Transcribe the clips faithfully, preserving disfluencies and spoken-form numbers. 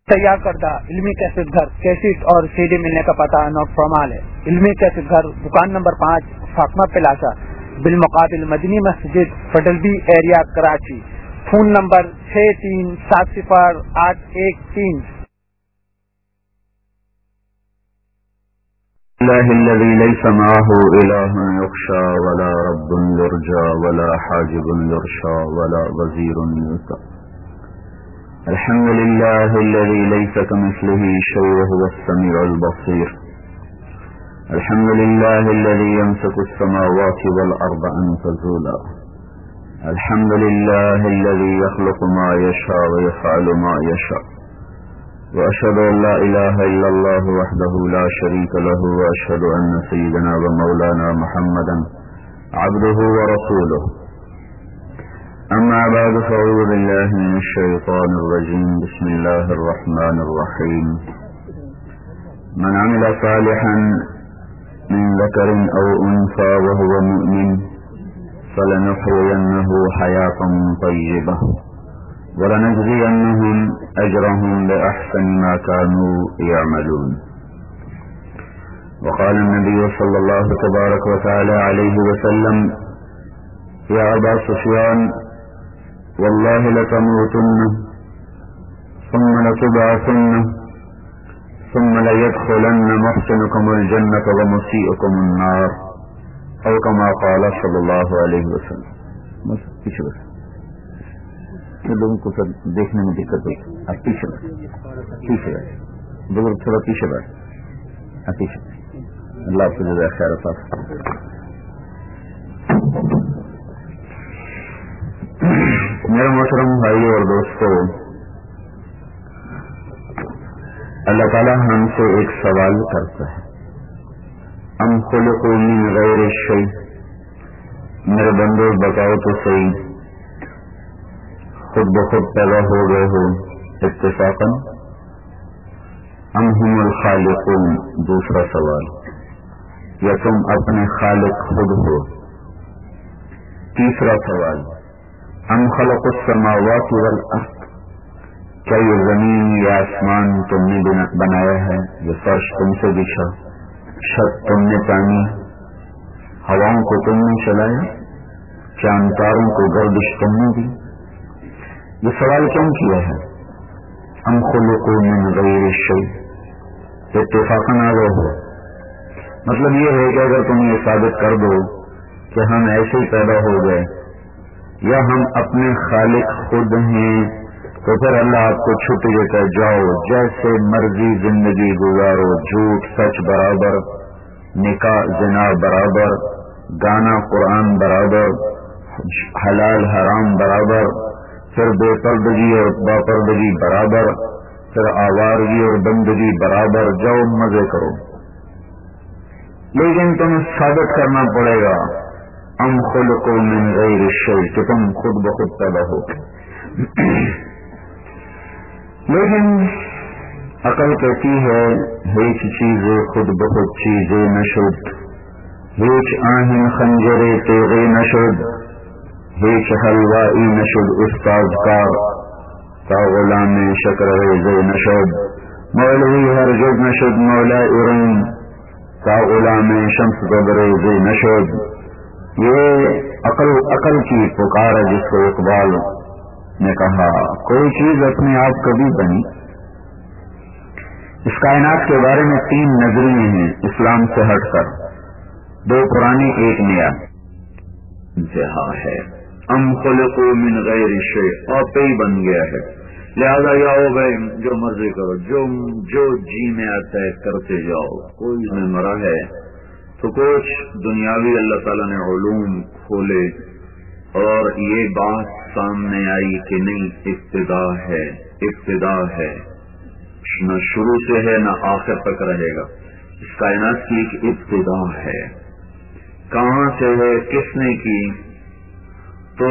تیار کردہ علمی کیسٹ گھر کیسٹ اور سی ڈی ملنے کا پتہ نوٹ فرمال ہے۔ علمی کیسٹ گھر دکان نمبر پانچ فاطمہ پلازا بالمقابل مدنی مسجد فڈلبی ایریا کراچی۔ فون نمبر چھ تین سات صفر آٹھ ایک تین۔ الله الذي ليس معه إله يخشى ولا رب يرجى ولا حاجب يرشى ولا وزير يطاع. الحمد لله الذي ليس كمثله شيء وهو السميع البصير. الحمد لله الذي يمسك السماوات والأرض أن تزولا. الحمد لله الذي يخلق ما يشاء ويفعل ما يشاء. وأشهد أن لا إله إلا الله وحده لا شريك له وأشهد أن سيدنا ومولانا محمدا عبده ورسوله. أما بعد فأعوذ بالله من الشيطان الرجيم. بسم الله الرحمن الرحيم. من عمل صالحا من ذكر أو أنثى وهو مؤمن فلنحيينه حياة طيبة وَلَنَجْزِيَنَّهُمْ أَجْرَهُمْ بِأَحْسَنِ مَا كَانُوا يَعْمَلُونَ. وقال النبي صلى الله تبارك وتعالى عليه وسلم: يا أبا سفيان والله لتموتن ثم لتبعثن ثم ليدخلن محسنكم الجنة ومسيئكم النار أو كما قال صلى الله عليه وسلم. بس پیچھے بس لوگوں کو سب دیکھنے میں دقت ہوتی ہے. آپ پیچھے بیٹھ پیچھے بیٹھ بزرگ تھوڑا پیچھے بیٹھ آپ پیچھے. اللہ آپ کو جزائے خیر عطا. میرے محترم بھائی اور دوستو، اللہ تعالیٰ ہم سے ایک سوال کرتا ہے: ام خلقوا من غیر شیء. میرے بندو بتاؤ تو صحیح، خود بخود پیدا ہو گئے ہو اتفاقاً؟ ام ہم الخالقون. دوسرا سوال، یا تم اپنے خالق خود ہو؟ تیسرا سوال، ام خلق السماوات والارض. کیا یہ زمین یا آسمان تم نے بنایا ہے؟ یہ فرش تم سے بچھا، چھت تم نے تانی، ہواؤں کو تم نے چلایا، چاند تاروں کو گردش تم نے دی؟ یہ سوال کیوں کیا ہے؟ ام خلقوا من غیر شیء. اتفاقاً آ گئے ہو. مطلب یہ ہے کہ اگر تم یہ ثابت کر دو کہ ہم ایسے ہی پیدا ہو گئے یا ہم اپنے خالق خود ہیں، تو پھر اللہ آپ کو چھٹی دیتا ہے، جاؤ جیسے مرضی زندگی گزارو، جھوٹ سچ برابر، نکاح زنا برابر، گانا قرآن برابر، حلال حرام برابر، پھر بے پردگی اور با پردگی برابر، پھر آوارگی اور بندگی برابر. جاؤ مزے کرو. لیکن تمہیں ثابت کرنا پڑے گا ام خلقوا من غیر شیء، کہ تم خود بخود پیدا ہو. لیکن عقل کہتی ہے ہیچ چیزیں خود بخود چیزیں نشد، ہیچ آہن خنجر تیغے نشد، ہیچ حلوائی نشد استاذ کار، تا غلام شکر ریزے نشد، مولوی ہرجد نشد مولا ارم، تا غلام شمس گبریزے نشد. یہ عقل عقل کی پکار ہے جس کو اقبال نے کہا کوئی چیز اپنے آپ کبھی بنی. اس کائنات کے بارے میں تین نظریے ہیں اسلام سے ہٹ کر، دو پرانی ایک نیا. انتہا ہے ام خلقوا من غیر شیء، آپ ہی بن گیا ہے، لہذا جاؤ بھائی جو مرضی کرو، جو جو جی میں آتا ہے کرتے جاؤ. کوئی اس میں مرا ہے تو کچھ دنیاوی اللہ تعالیٰ نے علوم کھولے اور یہ بات سامنے آئی کہ نہیں، ابتدا ہے، ابتدا ہے، نہ شروع سے ہے نہ آخر تک رہے گا. اس کائنات کی ایک ابتدا ہے. کہاں سے ہے، کس نے کی؟ تو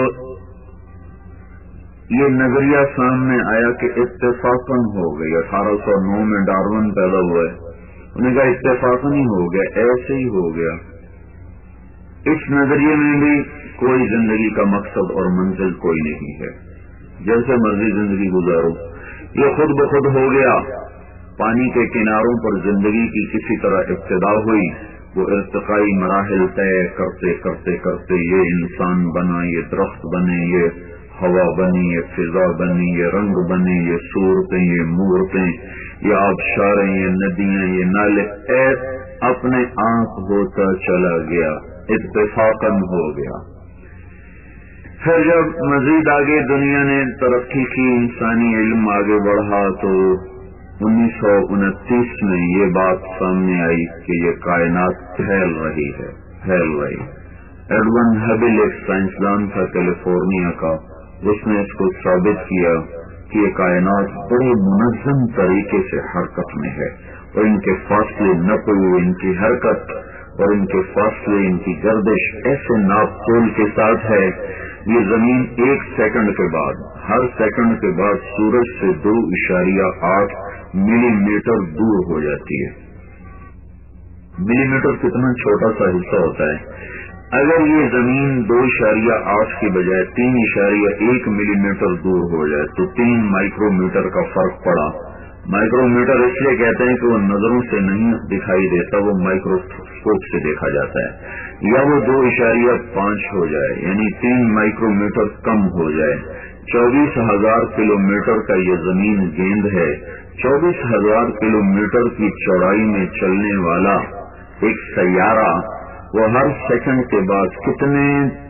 یہ نظریہ سامنے آیا کہ اتفاقاً ہو گئی. اٹھارہ سو نو میں ڈارون پیدا ہوئے، انہوں نے کہا اتفاقاً ہی ہو گیا، ایسے ہی ہو گیا. اس نظریے میں بھی کوئی زندگی کا مقصد اور منزل کوئی نہیں ہے، جیسے مرضی زندگی گزارو. یہ خود بخود ہو گیا. پانی کے کناروں پر زندگی کی کسی طرح ابتدا ہوئی. وہ ارتقائی مراحل طے کرتے کرتے کرتے یہ انسان بنا، یہ درخت بنے، یہ ہوا بنی، یہ فضا بنی، یہ رنگ بنے، یہ صورتیں، یہ مورتیں، یہ آبشاریں، یہ ندیاں، یہ نالے، اپنے آپ ہوتا چلا گیا، اتفاقاً ہو گیا. پھر جب مزید آگے دنیا نے ترقی کی، انسانی علم آگے بڑھا، تو انیس سو انتیس میں یہ بات سامنے آئی کہ یہ کائنات پھیل رہی ہے پھیل رہی ایڈون ہبل ایک سائنسدان تھا کیلیفورنیا کا، اس نے اس کو ثابت کیا کہ یہ کائنات بڑے منظم طریقے سے حرکت میں ہے، اور ان کے فاصلے نقل، ان کی حرکت اور ان کے فاصلے، ان کی گردش ایسے ناپ تول کے ساتھ ہے. یہ زمین ایک سیکنڈ کے بعد، ہر سیکنڈ کے بعد سورج سے دو اشاریہ آٹھ ملی میٹر دور ہو جاتی ہے. ملی میٹر کتنا چھوٹا سا حصہ ہوتا ہے. اگر یہ زمین دو اشاریہ آٹھ کی بجائے تین اشاریہ ایک ملی میٹر دور ہو جائے تو تین مائکرو میٹر کا فرق پڑا. مائکرو میٹر اس لیے کہتے ہیں کہ وہ نظروں سے نہیں دکھائی دیتا، وہ مائکروسکوپ سے دیکھا جاتا ہے. یا وہ دو اشاریہ پانچ ہو جائے، یعنی تین مائکرو میٹر کم ہو جائے. چوبیس ہزار کلو میٹر کا یہ زمین گیند ہے. چوبیس ہزار کلو میٹر کی چوڑائی میں چلنے والا ایک سیارہ، وہ ہر سیکنڈ کے بعد کتنے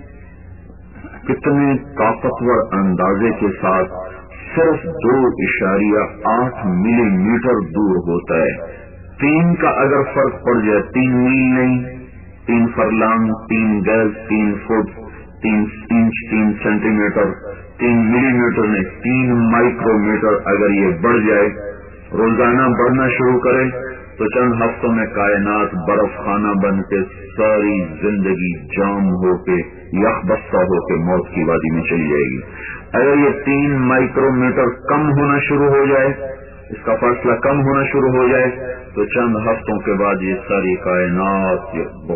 کتنے طاقتور اندازے کے ساتھ صرف دو اشاریہ آٹھ ملی میٹر دور ہوتا ہے. تین کا اگر فرق پڑ جائے، تین میل نہیں، تین فرلانگ، تین گز، تین فٹ، تین انچ، تین سینٹی میٹر، تین ملی میٹر نہیں، تین مائکرو میٹر اگر یہ بڑھ جائے، روزانہ بڑھنا شروع کرے تو چند ہفتوں میں کائنات برف خانہ بن کے ساری زندگی جام ہو کے یخ بستہ ہو کے موت کی وادی میں چلی جائے گی. اگر یہ تین مائکرو میٹر کم ہونا شروع ہو جائے، اس کا فاصلہ کم ہونا شروع ہو جائے تو چند ہفتوں کے بعد یہ ساری کائنات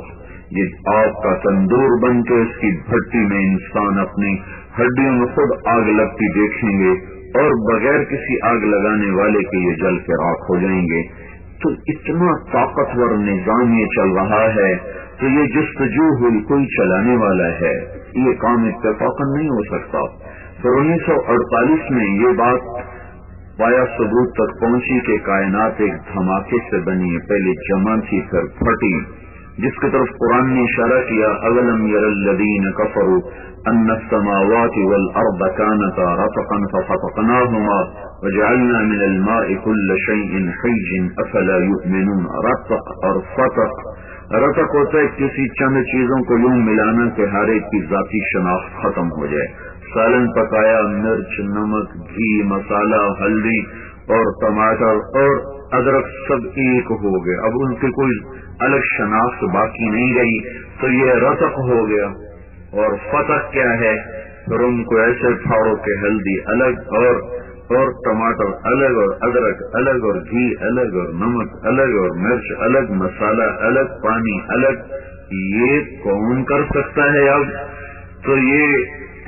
یہ آگ کا تندور بن کے اس کی بھٹی میں انسان اپنی ہڈیوں میں خود آگ لگتی دیکھیں گے، اور بغیر کسی آگ لگانے والے کے یہ جل کے راکھ ہو جائیں گے. تو اتنا طاقتور نظام یہ چل رہا ہے، تو یہ جستجو ہوئی کوئی چلانے والا ہے، یہ کام اتفاقاً نہیں ہو سکتا. پھر انیس سو اڑتالیس میں یہ بات پایا ثبوت تک پہنچی کہ کائنات ایک دھماکے سے بنی ہے، پہلے جمع تھی پھر پھٹی، جس کی طرف قرآن نے اشارہ کیا، اولم یر الذین کفروا ان السماوات والارض كانتا رتقا ففتقناهما وجعلنا من الماء كل شيء حي افلا يؤمنون. رتق اور فتق، رتق ہوتا ہے کسی چند چیزوں کو یوں ملانا کہ ہر ایک کی ذاتی شناخت ختم ہو جائے. سالن پکایا، مرچ، نمک، گھی، مسالہ، ہلدی اور ٹماٹر اور ادرک سب ایک ہو گئے، اب ان کی کوئی الگ شناخت باقی نہیں رہی، تو یہ رتق ہو گیا. اور فتق کیا ہے؟ پھر ان کو ایسے پھاڑو کہ ہلدی الگ اور اور ٹماٹر الگ اور ادرک الگ اور گھی الگ اور نمک الگ اور مرچ الگ، مسالہ الگ، پانی الگ. یہ کون کر سکتا ہے اب؟ تو یہ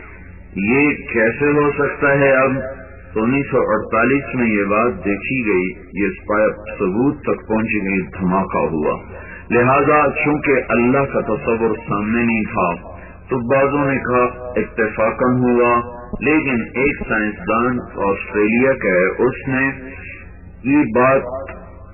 یہ کیسے ہو سکتا ہے اب؟ تو انیس سو اڑتالیس میں یہ بات دیکھی گئی، یہ ثبوت تک پہنچ گئی، دھماکہ ہوا. لہذا چونکہ اللہ کا تصور سامنے نہیں تھا تو بعضوں نے کہا اتفاقاً ہوا، لیکن ایک سائنسدان آسٹریلیا کا ہے، اس نے یہ بات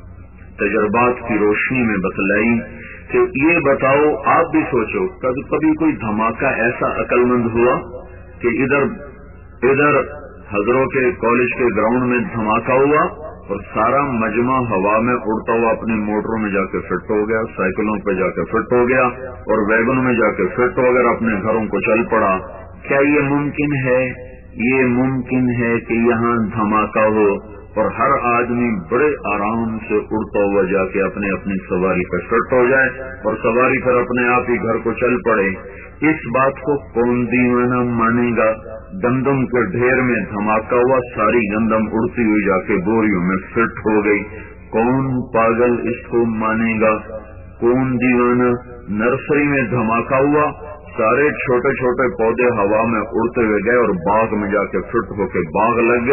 تجربات کی روشنی میں بتلائی کہ یہ بتاؤ، آپ بھی سوچو، کبھی کبھی کوئی دھماکہ ایسا عقل مند ہوا کہ ادھر ادھر حضروں کے کالج کے گراؤنڈ میں دھماکہ ہوا اور سارا مجمع ہوا میں اڑتا ہوا اپنی موٹروں میں جا کے فٹ ہو گیا، سائیکلوں پہ جا کے فٹ ہو گیا اور ویگنوں میں جا کے فٹ ہو گیا، اپنے گھروں کو چل پڑا. کیا یہ ممکن ہے؟ یہ ممکن ہے کہ یہاں دھماکہ ہو اور ہر آدمی بڑے آرام سے اڑتا ہوا جا کے اپنے اپنی سواری پہ فٹ ہو جائے اور سواری پر اپنے آپ ہی گھر کو چل پڑے. اس بات کو کون دیوانہ مانے گا؟ گندم کے ڈھیر میں دھماکہ ہوا، ساری گندم اڑتی ہوئی جا کے بوریوں میں فٹ ہو گئی. کون پاگل اس کو مانے گا؟ کون دیوانہ؟ نرسری میں دھماکہ ہوا، سارے چھوٹے چھوٹے پودے ہوا میں اڑتے ہوئے گئے اور باغ میں جا کے فٹ ہو کے باغ لگ گیا.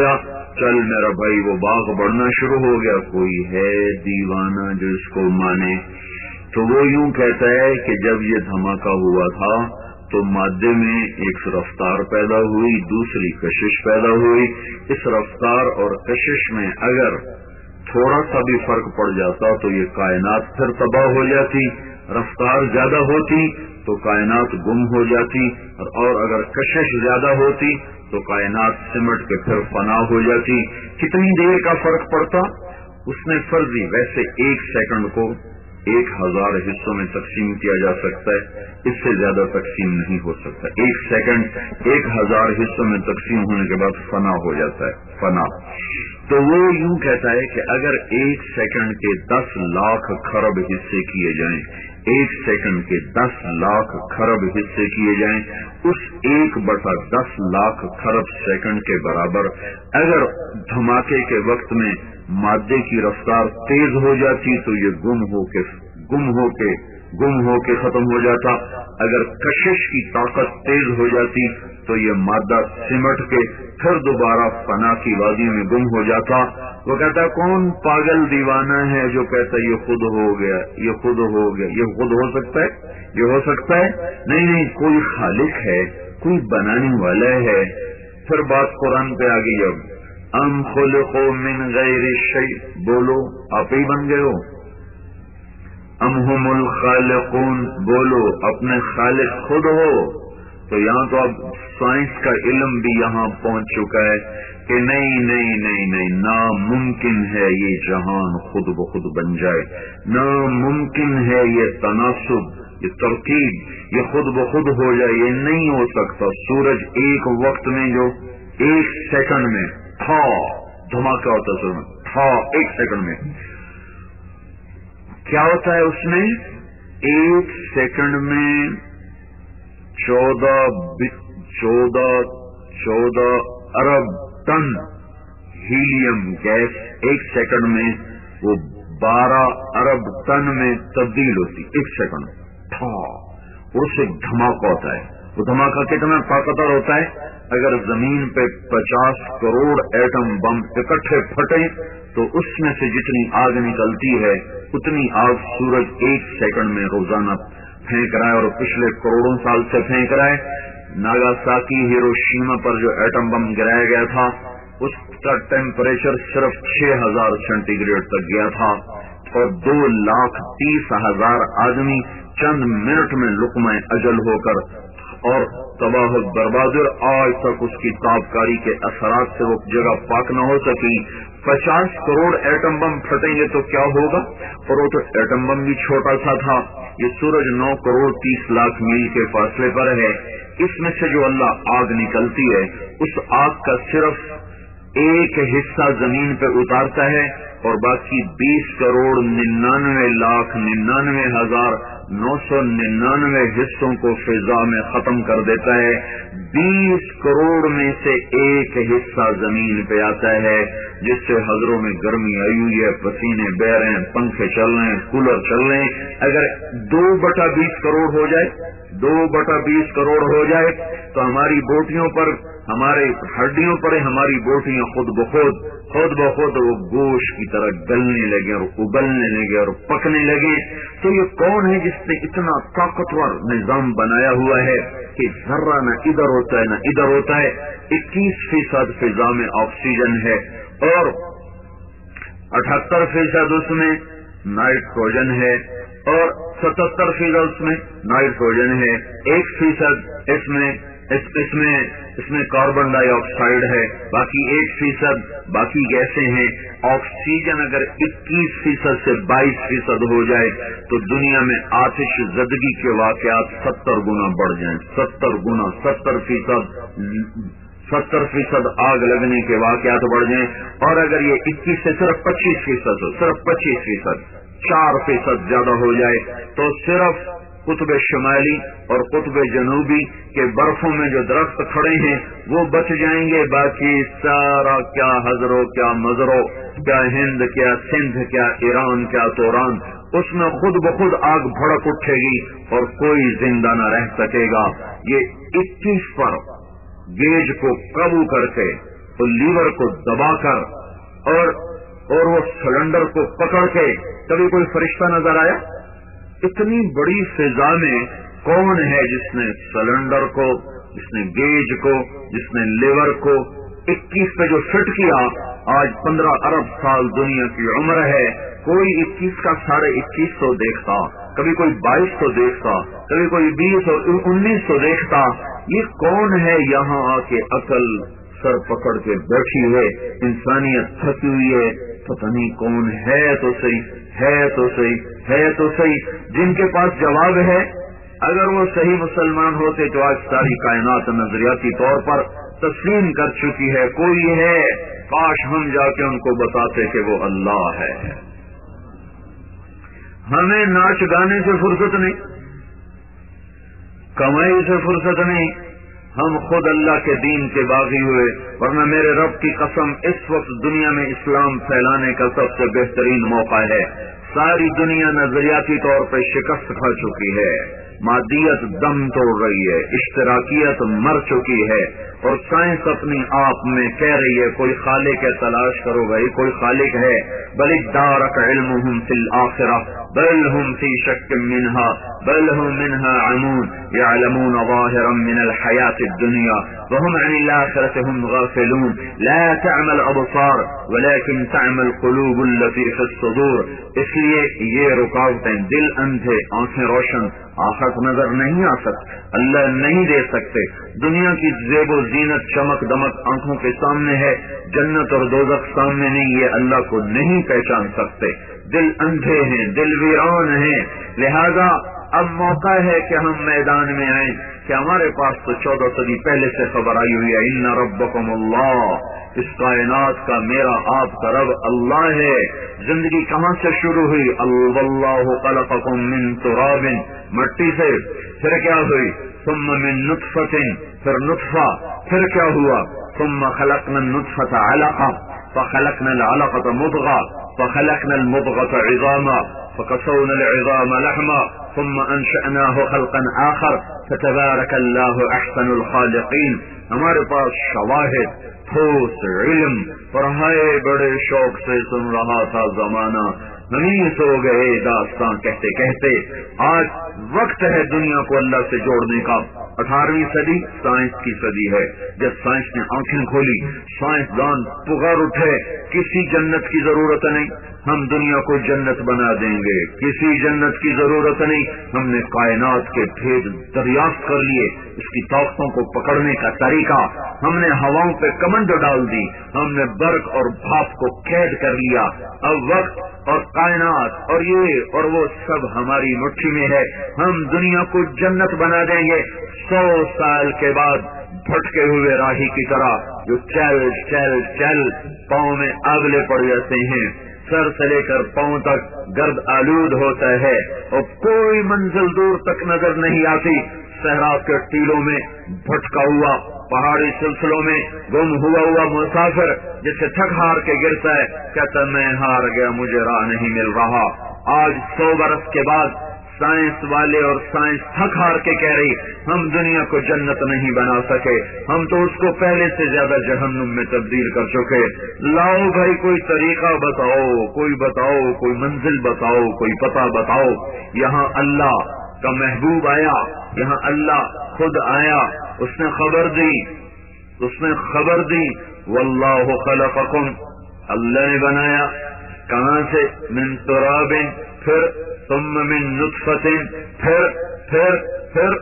चल मेरा भाई वो बाग बढ़ना शुरू हो गया, कोई है दीवाना जो इसको माने। तो वो यूं कहता है कि जब ये धमाका हुआ था तो मादे में एक रफ्तार पैदा हुई, दूसरी कशिश पैदा हुई। इस रफ्तार और कशिश में अगर थोड़ा सा भी फर्क पड़ जाता तो ये कायनात फिर तबाह हो जाती, रफ्तार ज्यादा होती तो कायनात गुम हो जाती, और अगर कशिश ज्यादा होती तो कायनात सिमट के फिर फना हो जाती। कितनी देर का फर्क पड़ता? उसने फर्जी वैसे एक सेकंड को एक हजार हिस्सों में तकसीम किया जा सकता है, इससे ज्यादा तकसीम नहीं हो सकता। एक सेकंड एक हजार हिस्सों में तकसीम होने के बाद फना हो जाता है, फना। तो वो यूं कहता है कि अगर एक सेकंड के दस लाख खरब हिस्से किए जाएं, एक सेकंड के दस लाख खरब हिस्से किए जाएं, उस एक बटा दस लाख खरब सेकंड के बराबर अगर धमाके के वक्त में मादे की रफ्तार तेज हो जाती तो ये गुम हो के गुम हो के गुम हो के खत्म हो जाता। अगर कशिश की ताकत तेज हो जाती तो ये मादा सिमट के फिर दोबारा फना की वादी में गुम हो जाता। वो कहता कौन पागल दीवाना है जो कहता ये खुद हो गया, ये खुद हो गया। ये खुद हो सकता है? ये हो सकता है? नहीं नहीं, कोई खालिक है, कोई बनाने वाला है। फिर बात कुरान पे आ गई। अब अम खुलिक़ू मिन गैरि शै, बोलो आप ही बन गए हो। अम हुमुल खालिक़ून, बोलो अपने खालिक खुद हो। तो यहाँ तो अब साइंस का इल्म भी यहाँ पहुंच चुका है कि नहीं नहीं नहीं नहीं, नामुमकिन है ये जहान खुद ब खुद बन जाए, नामुमकिन है ये तनासुब, ये तरकीब, ये खुद ब खुद हो जाए, ये नहीं हो सकता। सूरज एक वक्त में जो एक सेकंड में था धमाका होता है, था एक सेकंड में क्या होता है? उसमें एक सेकंड में चौदह चौदह चौदह अरब टन हीलियम गैस एक सेकंड में वो बारह अरब टन में तब्दील होती एक सेकंड में। था उससे धमाका होता है। वो धमाका कितना ताकतवर होता है? अगर जमीन पे पचास करोड़ एटम बम इकट्ठे फटे तो उसमें से जितनी आग निकलती है उतनी आग सूरज एक सेकंड में रोजाना फेंक रहा है, और पिछले करोड़ों साल से फेंक रहा है। नागासाकी हिरोशिमा पर जो एटम बम गिराया गया था उसका टेम्परेचर सिर्फ छह हजार सेंटीग्रेड तक गया था, और दो लाख तीस हजार आदमी चंद मिनट में लुक़मा अजल होकर और तबाह बर्बाद। आज तक उसकी ताबकारी के असरात से वो जगह पाक न हो सकी। पचास करोड़ एटम बम फटेंगे तो क्या होगा? और वो तो एटम बम भी छोटा सा था। ये सूरज नौ करोड़ तीस लाख मील के फासले पर है। इसमें से जो अल्लाह आग निकलती है उस आग का सिर्फ एक हिस्सा जमीन पे उतारता है और बाकी बीस करोड़ निन्यानवे लाख निन्यानवे हजार नौ सौ निन्यानवे हिस्सों को फिजा में खत्म कर देता है। बीस करोड़ में से एक हिस्सा जमीन पे आता है जिससे हजरों में गर्मी आई हुई है, पसीने बह रहे हैं, पंखे चल रहे हैं, कूलर चल रहे हैं। अगर दो बटा बीस करोड़ हो जाए दो बटा बीस करोड़ हो जाए तो हमारी बोटियों पर, हमारे हड्डियों पर हमारी बोटियां खुद ब खुद खुद ब खुद वो गोश्त की तरह गलने लगे और उबलने लगे और पकने लगे। तो ये कौन है जिसने इतना ताकतवर निजाम बनाया हुआ है कि जर्रा न इधर होता है न इधर होता है। इक्कीस फीसद फिजा में ऑक्सीजन है और अठहत्तर फीसद उसमें नाइट्रोजन है और सतहत्तर फीसद उसमें नाइट्रोजन है। एक फीसद इसमें इस, इसमें इसमें कार्बन डाइऑक्साइड है, बाकी एक फीसद बाकी गैसें हैं। ऑक्सीजन अगर इक्कीस फीसद से बाईस फीसद हो जाए तो दुनिया में आतिश ज़दगी के वाकयात सत्तर गुना बढ़ जाएं, सत्तर गुना सत्तर फीसद सत्तर फीसद आग लगने के वाकयात बढ़ जाएं। और अगर ये इक्कीस से सिर्फ पच्चीस फीसद हो, सिर्फ पच्चीस फीसद चार फीसद ज्यादा हो जाए तो सिर्फ कुतुब शुमाली और कुतुब जनूबी के बर्फों में जो दरख्त खड़े हैं वो बच जाएंगे। बाकी सारा क्या हजरो क्या मजरो, क्या हिंद क्या सिंध क्या ईरान क्या तोरान, उसमें खुद ब खुद आग भड़क उठेगी और कोई जिंदा न रह सकेगा। ये इक्कीस पर गेज को काबू करके تو لیور کو دبا کر اور اور وہ سلنڈر کو پکڑ کے کبھی کوئی فرشتہ نظر آیا؟ اتنی بڑی فضا میں کون ہے جس نے سلنڈر کو، جس نے گیج کو، جس نے لیور کو اکیس پہ جو فٹ کیا؟ آج پندرہ ارب سال دنیا کی عمر ہے، کوئی اکیس کا ساڑھے اکیس سو دیکھتا، کبھی کوئی بائیس سو دیکھتا، کبھی کوئی بیس اور انیس سو دیکھتا۔ یہ کون ہے یہاں آ کے عقل سر پکڑ کے بیٹھی ہوئے، انسانیت تھکی ہوئی ہے، پتہ نہیں کون ہے تو صحیح، ہے تو صحیح، ہے تو صحیح۔ جن کے پاس جواب ہے، اگر وہ صحیح مسلمان ہوتے تو آج ساری کائنات نظریاتی طور پر تسلیم کر چکی ہے، کوئی ہے، کاش ہم جا کے ان کو بتاتے کہ وہ اللہ ہے۔ ہمیں ناچ گانے سے فرصت نہیں، کمائی سے فرصت نہیں، ہم خود اللہ کے دین کے باغی ہوئے، ورنہ میرے رب کی قسم اس وقت دنیا میں اسلام پھیلانے کا سب سے بہترین موقع ہے۔ ساری دنیا نظریاتی طور پہ شکست کھا چکی ہے، مادیت دم توڑ رہی ہے، اشتراکیت مر چکی ہے، اور سائنس اپنی آپ میں کہہ رہی ہے کوئی خالق ہے، تلاش کرو بھائی، کوئی خالق ہے۔ بل ادارک علمہم فی الآخرہ بل ہم فی شک منہا بل ہم منہا عمون یعلمون ظاہرا من الحیاة الدنیا وهم عن الآخرة هم غافلون لا تعمى الابصار ولكن تعمى القلوب التي في الصدور۔ اس لیے یہ رکاوٹیں، دل اندھے، آنکھیں روشن، آخرت نظر نہیں آ سکتی، اللہ نہیں دے سکتے۔ دنیا کی زیب و زینت، چمک دمک آنکھوں کے سامنے ہے، جنت اور دوزخ سامنے نہیں، یہ اللہ کو نہیں پہچان سکتے۔ دل اندھے ہیں، دل ویران ہیں، لہذا اب موقع ہے کہ ہم میدان میں آئیں کہ ہمارے پاس تو چودہ صدی پہلے سے خبر آئی ہوئی ہے، ان ربکم اللہ، اس کائنات کا میرا آپ کا رب اللہ ہے۔ زندگی کہاں سے شروع ہوئی؟ اللہ خلقکم من تراب، مٹی سے، پھر کیا ہوئی؟ ثم من نطفۃ، پھر نطفہ، پھر کیا ہوا؟ ثم خلقنا النطفۃ علقہ فخلقنا العلقۃ مضغہ فخلقنا المضغة عظاما فكسونا العظام لحما ثم انشأناه خلقا آخر فتبارك الله احسن الخالقین۔ ہمارے پاس شواہد، ٹھوس علم، پڑھائے بڑے شوق سے سن رہا تھا زمانہ، نہیں سو گئے داستان کہتے کہتے۔ آج وقت ہے دنیا کو اللہ سے جوڑنے کا۔ اٹھارہویں صدی سائنس کی صدی ہے، جب سائنس نے آنکھیں کھولی، سائنسدان پکار اٹھے، کسی جنت کی ضرورت نہیں، ہم دنیا کو جنت بنا دیں گے، کسی جنت کی ضرورت نہیں، ہم نے کائنات کے بھید دریافت کر لیے، اس کی طاقتوں کو پکڑنے کا طریقہ، ہم نے ہواؤں پہ کمند ڈال دی، ہم نے برق اور بھاپ کو قید کر لیا۔ اب وقت اور کائنات اور یہ اور وہ سب ہماری مٹھی میں ہے، ہم دنیا کو جنت بنا دیں گے۔ سو سال کے بعد بھٹکے ہوئے راہی کی طرح جو چل چل چل پاؤں میں آگلے پڑ جاتے ہیں، سر سے لے کر پاؤں تک گرد آلود ہوتا ہے اور کوئی منزل دور تک نظر نہیں آتی۔ صحرا کے ٹیلوں میں بھٹکا ہوا، پہاڑی سلسلوں میں گم ہوا ہوا مسافر جسے تھک ہار کے گرتا ہے، کہتا میں ہار گیا، مجھے راہ نہیں مل رہا۔ آج سو برس کے بعد سائنس والے اور سائنس تھک ہار کے کہہ رہی ہم دنیا کو جنت نہیں بنا سکے، ہم تو اس کو پہلے سے زیادہ جہنم میں تبدیل کر چکے۔ لاؤ بھائی کوئی طریقہ بتاؤ، کوئی بتاؤ، کوئی منزل بتاؤ، کوئی پتہ بتاؤ۔ یہاں اللہ کا محبوب آیا، یہاں اللہ خود آیا، اس نے خبر دی، اس نے خبر دی واللہ خلقکم، اللہ نے بنایا کہاں سے؟ من تراب، پھر ثم من نطفۃ، پھر پھر پھر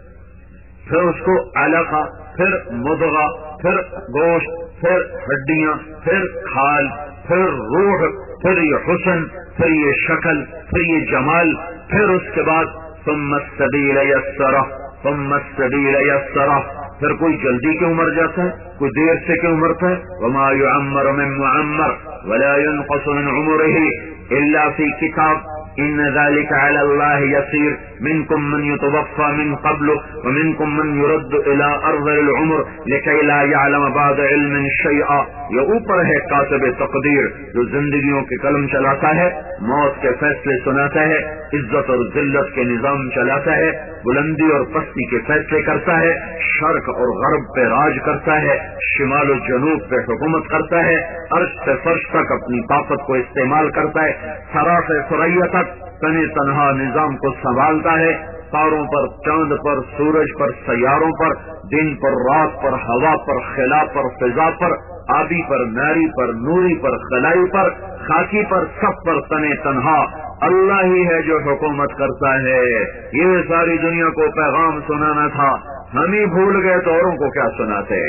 پھر اس کو علقہ، پھر مضغہ، پھر گوشت، پھر ہڈیاں، پھر کھال، پھر روح، پھر یہ حسن، پھر یہ شکل، پھر یہ جمال، پھر اس کے بعد ثم السبیل یسرہ، ثم السبیل یسرہ، پھر کوئی جلدی کیوں مر جاتا ہے، کوئی دیر سے کیوں مرتا ہے؟ وما يعمر من معمر ولا ينقص من عمره الا في کتاب۔ ان ذلك على الله يسير منكم من يتوفى من قبل ومنكم من يرد الى ارض العمر لكي لا يعلم بعد علم شيئا. یہ اوپر ہے کاتب تقدیر جو زندگیوں کے قلم چلاتا ہے، موت کے فیصلے سناتا ہے، عزت اور ذلت کے نظام چلاتا ہے، بلندی اور پستی کے فیصلے کرتا ہے، شرق اور غرب پہ راج کرتا ہے، شمال و جنوب پہ حکومت کرتا ہے، عرش سے فرش تک اپنی طاقت کو استعمال کرتا ہے، ثرا سے ثریا تک تنی تنہا نظام کو سنبھالتا ہے، تاروں پر، چاند پر، سورج پر، سیاروں پر، دن پر، رات پر، ہوا پر، خلا پر، فضا پر، آبی پر، ناری پر، نوری پر، خلائی پر، خاکی پر، سب پر تنے تنہا اللہ ہی ہے جو حکومت کرتا ہے. یہ ساری دنیا کو پیغام سنانا تھا، ہم ہی بھول گئے تو اوروں کو کیا سناتے.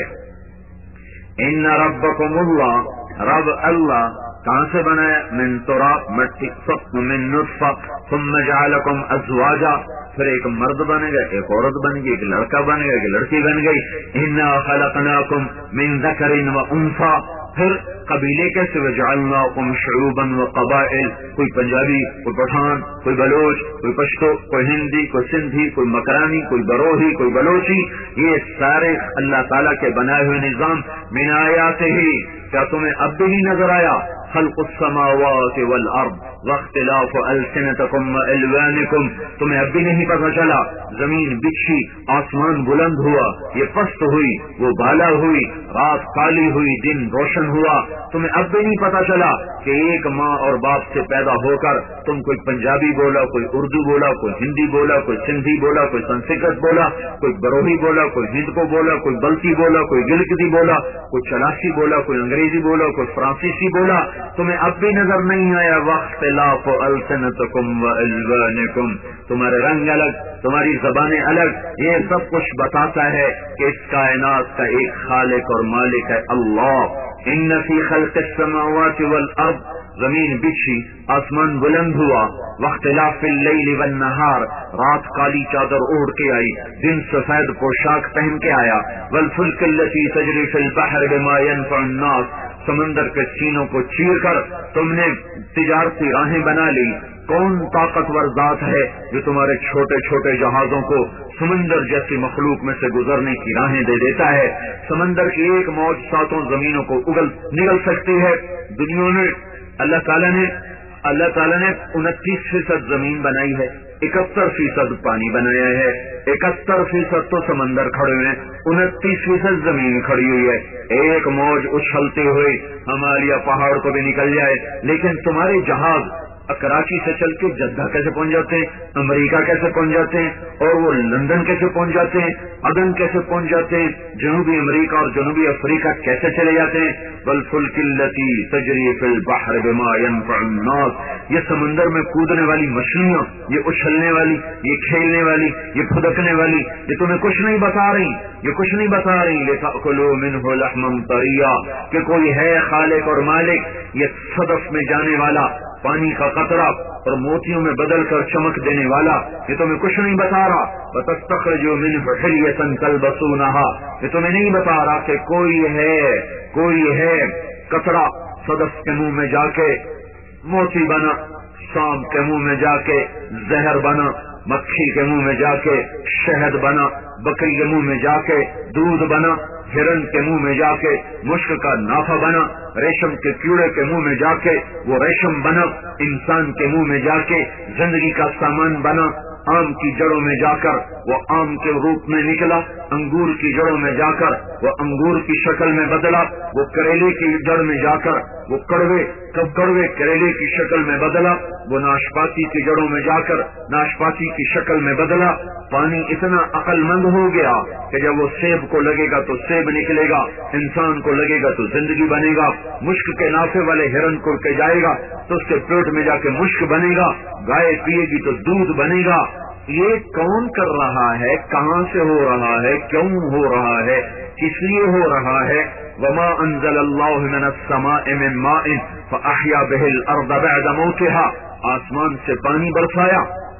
ان ربکم اللہ، رب اللہ کہاں سے بنایا؟ من تراب، مٹی، ثم من نطفہ ثم جعلکم ازواجا، پھر ایک مرد بنے گا، ایک عورت بن گئی، ایک لڑکا بنے گا، ایک لڑکی بن گئی. انا خلقناکم من ذکر و انثی، پھر قبیلے کیسے؟ وجعلناکم شعوبا و قبائل، کوئی پنجابی، کوئی پٹھان، کوئی بلوچ، کوئی پشتو، کوئی ہندی، کوئی سندھی، کوئی مکرانی، کوئی بروہی، کوئی بلوچی. یہ سارے اللہ تعالیٰ کے بنائے ہوئے نظام. من آیاتہ، کیا تمہیں اب بھی نظر آیا؟ خلق السماوات والارض واختلاف السنتکم والوانکم، تمہیں اب بھی نہیں پتہ چلا؟ زمین بچھی، آسمان بلند ہوا، یہ پست ہوئی، وہ بالا ہوئی، رات کالی ہوئی، دن روشن ہوا. تمہیں اب بھی نہیں پتہ چلا کہ ایک ماں اور باپ سے پیدا ہو کر تم کوئی پنجابی بولا، کوئی اردو بولا، کوئی ہندی بولا، کوئی سندھی بولا، کوئی سنسکرت بولا، کوئی بروہی بولا، کوئی ہند کو بولا، کوئی بلتی بولا، کوئی گلگتی بولا، کوئی چلاسی بولا، کوئی انگریزی بولا، کوئی فرانسیسی بولا. تمہیں اب بھی نظر نہیں آیا؟ واختلاف السنتکم والوانکم، تمہارے رنگ الگ، تمہاری زبانیں الگ. یہ سب کچھ بتاتا ہے کہ اس کائنات کا ایک خالق اور مالک ہے اللہ. ان فی خلق السماوات والارض، زمین بچھی، آسمان بلند ہوا. واختلاف اللیل والنہار، رات کالی چادر اوڑھ کے آئی، دن سفید پوشاک پہن کے آیا. والفلک التی تجری فی البحر بما ينفع الناس، سمندر کے سینوں کو چیر کر تم نے تجارتی راہیں بنا لی. کون طاقتور ذات ہے جو تمہارے چھوٹے چھوٹے جہازوں کو سمندر جیسی مخلوق میں سے گزرنے کی راہیں دے دیتا ہے؟ سمندر کی ایک موج ساتوں زمینوں کو اگل نگل سکتی ہے. دنیا میں اللہ تعالیٰ نے اللہ تعالیٰ نے انتیس فیصد زمین بنائی ہے، اکہتر فیصد پانی بنایا ہے، اکہتر فیصد تو سمندر کھڑے ہوئے، انتیس فیصد زمین کھڑی ہوئی ہے. ایک موج اچھلتے ہوئے ہمالیہ پہاڑ کو بھی نکل جائے، لیکن تمہارے جہاز کراچی سے چل کے جدہ کیسے پہنچ جاتے ہیں، امریکہ کیسے پہنچ جاتے ہیں، اور وہ لندن کیسے پہنچ جاتے ہیں، عدن کیسے پہنچ جاتے ہیں، جنوبی امریکہ اور جنوبی افریقہ کیسے چلے جاتے ہیں. والفلک التی تجری فی البحر بما ينفع الناس، یہ سمندر میں کودنے والی مچھلیاں، یہ اچھلنے والی، یہ کھیلنے والی، یہ پھدکنے والی، یہ تمہیں کچھ نہیں بتا رہی، یہ کچھ نہیں بتا رہی. لتأکلوا منہ لحما طریا، کہ کوئی ہے خالق اور مالک، یہ صدف میں جانے والا، پانی کا قطرہ اور موتیوں میں بدل کر چمک دینے والا، یہ تمہیں کچھ نہیں بتا رہا. وَتَسْتَخْرِجُوا مِنْهُ حِلْيَةً تَلْبَسُونَهَا، یہ تمہیں نہیں بتا رہا کہ کوئی ہے کوئی ہے قطرہ صدف کے منہ میں جا کے موتی بنا، سانپ کے منہ میں جا کے زہر بنا، مکھی کے منہ میں جا کے شہد بنا، بکری کے منہ میں جا کے دودھ بنا، ہرن کے منہ میں جا کے مشک کا نافع بنا، ریشم کے کیڑے کے منہ میں جا کے وہ ریشم بنا، انسان کے منہ میں جا کے زندگی کا سامان بنا، آم کی جڑوں میں جا کر وہ آم کے روپ میں نکلا، انگور کی جڑوں میں جا کر وہ انگور کی شکل میں بدلا، وہ کریلے کی جڑ میں جا کر وہ کڑوے کب کڑوے کریلے کی شکل میں بدلا، وہ ناشپاتی کی جڑوں میں جا کر ناشپاتی کی شکل میں بدلا. پانی اتنا عقل مند ہو گیا کہ جب وہ سیب کو لگے گا تو سیب نکلے گا، انسان کو لگے گا تو زندگی بنے گا، مشک کے نافے والے ہرن کو کے جائے گا تو اس کے پیٹ میں جا کے مشک بنے گا، گائے پیے گی تو دودھ بنے گا. یہ کون کر رہا ہے؟ کہاں سے ہو رہا ہے؟ کیوں ہو رہا ہے؟ کس لیے ہو رہا ہے؟ وما انزل اللہ من السماء من ماء فاحیا به الارض بعد موتها، آسمان سے پانی برسایا،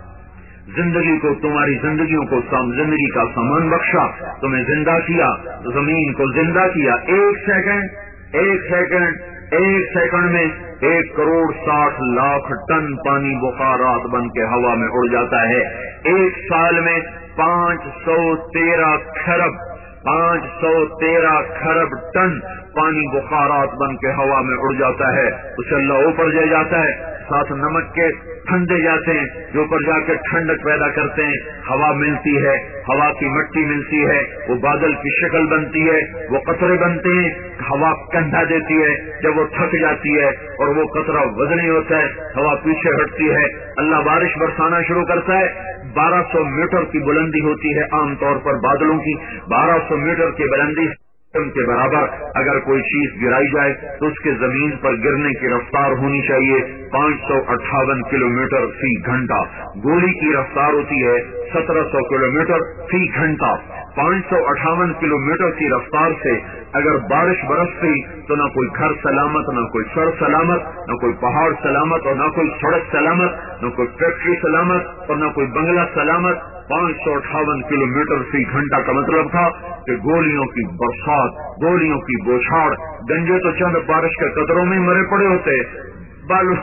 زندگی کو، تمہاری زندگیوں کو زندگی کا سامان بخشا، تمہیں زندہ کیا، زمین کو زندہ کیا. ایک سیکنڈ ایک سیکنڈ ایک سیکنڈ میں ایک کروڑ ساٹھ لاکھ ٹن پانی بخارات بن کے ہوا میں اڑ جاتا ہے. ایک سال میں پانچ سو تیرہ کھرب پانچ سو تیرہ کھرب ٹن پانی بخارات بن کے ہوا میں اڑ جاتا ہے. اسے اللہ اوپر لے جاتا ہے، ساتھ نمک کے ٹھنڈے جاتے ہیں جو اوپر جا کے ٹھنڈک پیدا کرتے ہیں. ہوا ملتی ہے، ہوا کی مٹی ملتی ہے، وہ بادل کی شکل بنتی ہے، وہ قطرے بنتے ہیں. ہوا کندھا دیتی ہے، جب وہ تھک جاتی ہے اور وہ قطرہ وزنی ہوتا ہے، ہوا پیچھے ہٹتی ہے، اللہ بارش برسانا شروع کرتا ہے. بارہ سو میٹر کی بلندی ہوتی ہے عام طور پر بادلوں کی. بارہ سو میٹر کی بلندی کے برابر اگر کوئی چیز گرائی جائے تو اس کے زمین پر گرنے کی رفتار ہونی چاہیے پانچ سو اٹھاون کلو میٹر فی گھنٹہ. گولی کی رفتار ہوتی ہے سترہ سو کلو میٹر فی گھنٹہ. پانچ سو اٹھاون کلو میٹر کی رفتار سے اگر بارش برس گئی تو نہ کوئی گھر سلامت، نہ کوئی سر سلامت، نہ کوئی پہاڑ سلامت، اور نہ کوئی سڑک سلامت، نہ کوئی فیکٹری سلامت، اور نہ کوئی بنگلہ سلامت. پانچ سو اٹھاون کلو میٹر فی گھنٹہ کا مطلب تھا کہ گولیوں کی برسات، گولیوں کی بوچھاڑ. گنجے تو چند بارش کے قطروں میں مرے پڑے ہوتے، بال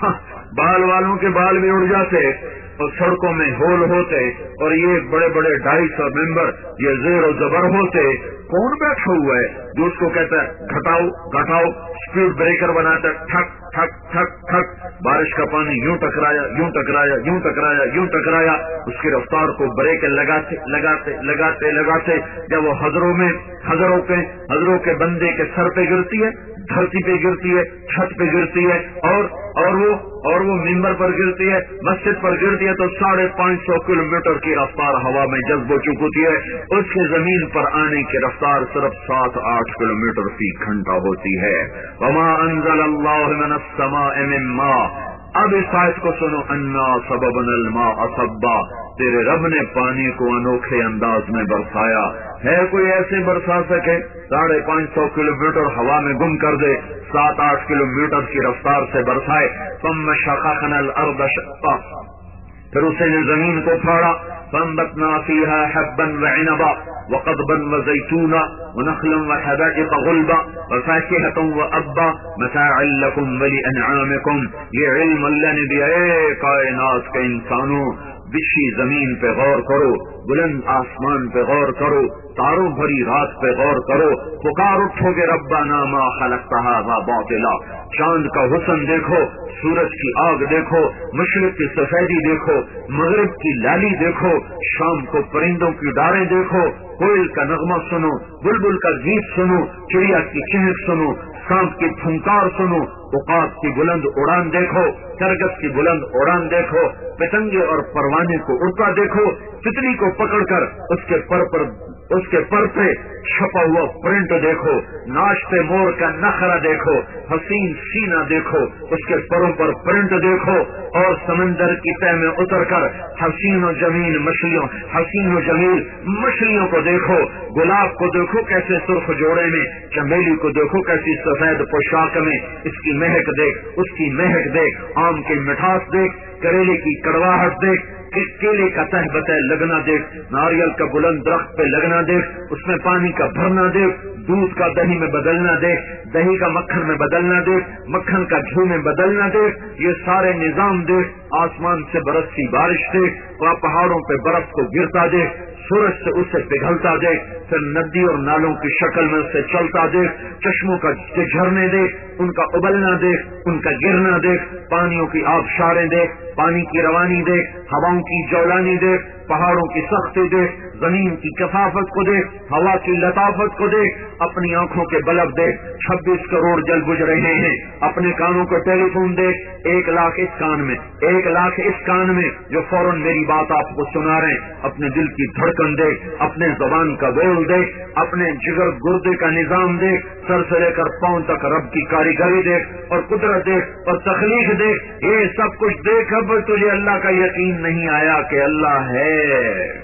بال والوں کے بال بھی اڑ جاتے اور سڑکوں میں ہول ہوتے، اور یہ بڑے بڑے ڈھائی سو ممبر یہ زیر و زبر ہوتے. کون بیٹھا ہوا ہے جو اس کو کہتا ہے گھٹاؤ گھٹاؤ، اسپیڈ بریکر بناتا ہے، ٹھک ٹھک ٹھک ٹھک، بارش کا پانی یوں ٹکرایا یوں ٹکرایا یوں ٹکرایا یوں ٹکرایا. اس کی رفتار کو بریک لگاتے لگاتے لگاتے لگاتے جب وہ حضروں میں حضروں کے حضروں کے بندے کے سر پہ گرتی ہے، دھرتی پہ گرتی ہے، چھت پہ گرتی ہے، اور اور وہ اور وہ ممبر پر گرتی ہے، مسجد پر گرتی ہے، تو ساڑھے پانچ سو کلو میٹر کی رفتار ہوا میں جذب ہو چکی ہوتی ہے. اس کے زمین پر آنے کی رفتار صرف سات آٹھ کلو میٹر فی گھنٹہ ہوتی ہے. وما انزل اللہ من السماء من ماء. اب اس آیت کو سنو. انا سببنا الماء سبا. تیرے رب نے پانی کو انوکھے انداز میں برسایا. ہے کوئی ایسے برسا سکے؟ ساڑھے پانچ سو کلو میٹر ہوا میں گم کر دے، سات آٹھ کلو میٹر کی رفتار سے برسائے. ثم شققنا الارض شقا. پھر اسے نے زمین کو پھاڑا. فانبتنا فيها حبا وعنبا وقضبا وزيتونا ونخلا وحدائق غلبا وفاكهة وأبا متاعا لكم ولأنعامكم. یہ علم اللہ نے دیا ہے کائنات کے انسانوں. بچھی زمین پہ غور کرو، بلند آسمان پہ غور کرو، تاروں بھری رات پہ غور کرو. پکار اٹھو گے ربنا ما خلقت هذا باطلا. چاند کا حسن دیکھو، سورج کی آگ دیکھو، مشرق کی سفیدی دیکھو، مغرب کی لالی دیکھو، شام کو پرندوں کی ڈاریں دیکھو، کوئل کا نغمہ سنو، بلبل کا گیت سنو، چڑیا کی چہک سنو، سانپ کی پھنکار سنو، عقاب کی بلند اڑان دیکھو، کرگس کی بلند اڑان دیکھو، پتنگے اور پروانے کو اڑتا دیکھو، تتلی کو پکڑ کر اس کے پر پر اس کے پر پہ چھپا ہوا پرنٹ دیکھو، ناشتے مور کا نخرا دیکھو، حسین سینہ دیکھو، اس کے پروں پر پرنٹ دیکھو، اور سمندر کی تہ میں اتر کر حسین و جمیل مچھلیوں حسین و جمیل مچھلیوں کو دیکھو. گلاب کو دیکھو کیسے سرخ جوڑے میں، چمیلی کو دیکھو کیسی سفید پوشاک میں، اس کی مہک دیکھ، اس کی مہک دیکھ، آم کی مٹھاس دیکھ، کریلے کی کڑواہٹ دیکھ، کیلے کا تہ بتہ لگنا دیکھ، ناریل کا بلند درخت پہ لگنا دیکھ، اس میں پانی کا بھرنا دیکھ، دودھ کا دہی میں بدلنا دیکھ، دہی کا مکھن میں بدلنا دیکھ، مکھن کا گھی میں بدلنا دیکھ. یہ سارے نظام دیکھ. آسمان سے برستی بارش دیکھ، اور پہاڑوں پہ برف کو گرتا دیکھ، سورج سے اسے پگھلتا دیکھ، پھر ندی اور نالوں کی شکل میں اسے چلتا دیکھ، چشموں کا جھرنے دیکھ، ان کا ابلنا دیکھ، ان کا گرنا دیکھ، پانیوں کی آبشاریں دیکھ، پانی کی روانی دیکھ، ہواؤں کی جولانی دیکھ، پہاڑوں کی سختی دیکھ، زمین کی کثافت کو دیکھ، ہوا کی لطافت کو دیکھ، اپنی آنکھوں کے بلب دیکھ. چھبیس کروڑ جل بج رہے ہیں. اپنے کانوں کو ٹیلی فون دیکھ، ایک لاکھ اس کان میں، ایک لاکھ اس کان میں جو فوراً میری بات آپ کو سنا رہے ہیں. اپنے دل کی دھڑکن دیکھ، اپنے زبان کا بول دیکھ، اپنے جگر گردے کا نظام دیکھ، سر سے لے کر پاؤں تک رب کی کاریگری دیکھ، اور قدرت دیکھ، اور تخلیق دیکھ. یہ سب کچھ دیکھ اب تجھے اللہ کا یقین نہیں آیا کہ اللہ ہے،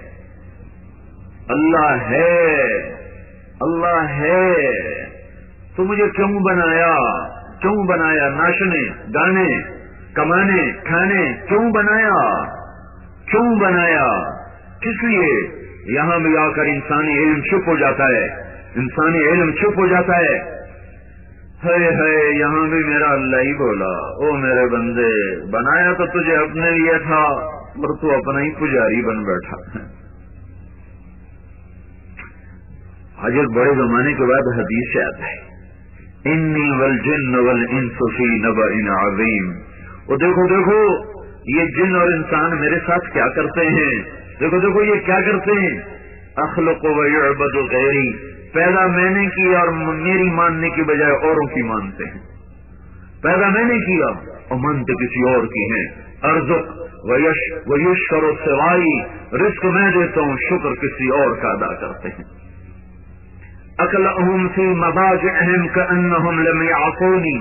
اللہ ہے، اللہ ہے. تو مجھے کیوں بنایا؟ کیوں بنایا؟ ناچنے، گانے، کمانے، کھانے کیوں بنایا؟ کیوں بنایا؟ کس لیے؟ یہاں بھی آ کر انسانی علم چپ ہو جاتا ہے، انسانی علم چپ ہو جاتا ہے. ہے ہے یہاں بھی میرا اللہ ہی بولا، او میرے بندے بنایا تو تجھے اپنے لیے تھا اور تو اپنا ہی پجاری بن بیٹھا۔ آج ایک بڑے زمانے کے بعد حدیث سے آتا ہے انی والجن والانس فی نبأ عظیم، اور دیکھو دیکھو یہ جن اور انسان میرے ساتھ کیا کرتے ہیں، دیکھو دیکھو یہ کیا کرتے ہیں، اخلق و یعبد غیری، پیدا میں نے کیا اور میری ماننے کی بجائے اوروں کی مانتے ہیں، پیدا میں نے کیا اور مانتے کسی اور کی ہیں، ارزق ویشکر سوائی، رزق میں دیتا ہوں شکر کسی اور کا ادا کرتے ہیں۔ اکلہم فی مضاجعہم کأنہم لم یعصونی،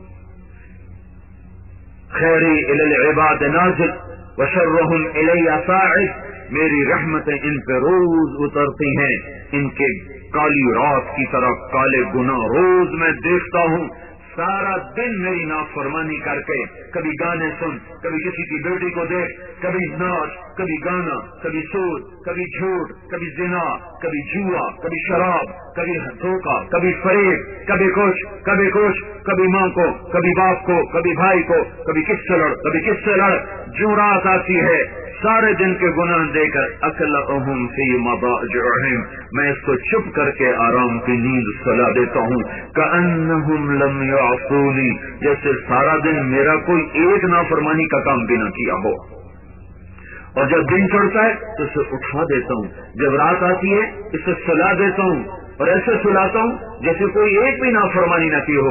خیری الی العباد نازل وشرہم الی صاعد، میری رحمتیں ان پہ روز اترتی ہیں، ان کے کالی رات کی طرح کالے گناہ روز میں دیکھتا ہوں، سارا دن میری نافرمانی کر کے کبھی گانے سن، کبھی کسی کی بیٹی کو دیکھ، کبھی ناچ، کبھی گانا، کبھی سود، کبھی جھوٹ، کبھی زنا، کبھی جوا، کبھی شراب، کبھی دھوکہ، کبھی فریب، کبھی کچھ کبھی کچھ کبھی ماں کو، کبھی باپ کو، کبھی بھائی کو، کبھی کس سے لڑ، کبھی کس سے لڑ، جو رات آتی ہے سارے دن کے گناہ دے کر اکلہم فی مضاجعہم، میں اس کو چپ کر کے آرام کی نیند سلا دیتا ہوں، کأنہم لم یعصونی، جیسے سارا دن میرا کوئی ایک نافرمانی کا کام بھی نہ کیا ہو، اور جب دن چڑھتا ہے تو اسے اٹھا دیتا ہوں، جب رات آتی ہے اسے سلا دیتا ہوں، اور ایسے سلاتا ہوں جیسے کوئی ایک بھی نافرمانی نہ کی ہو۔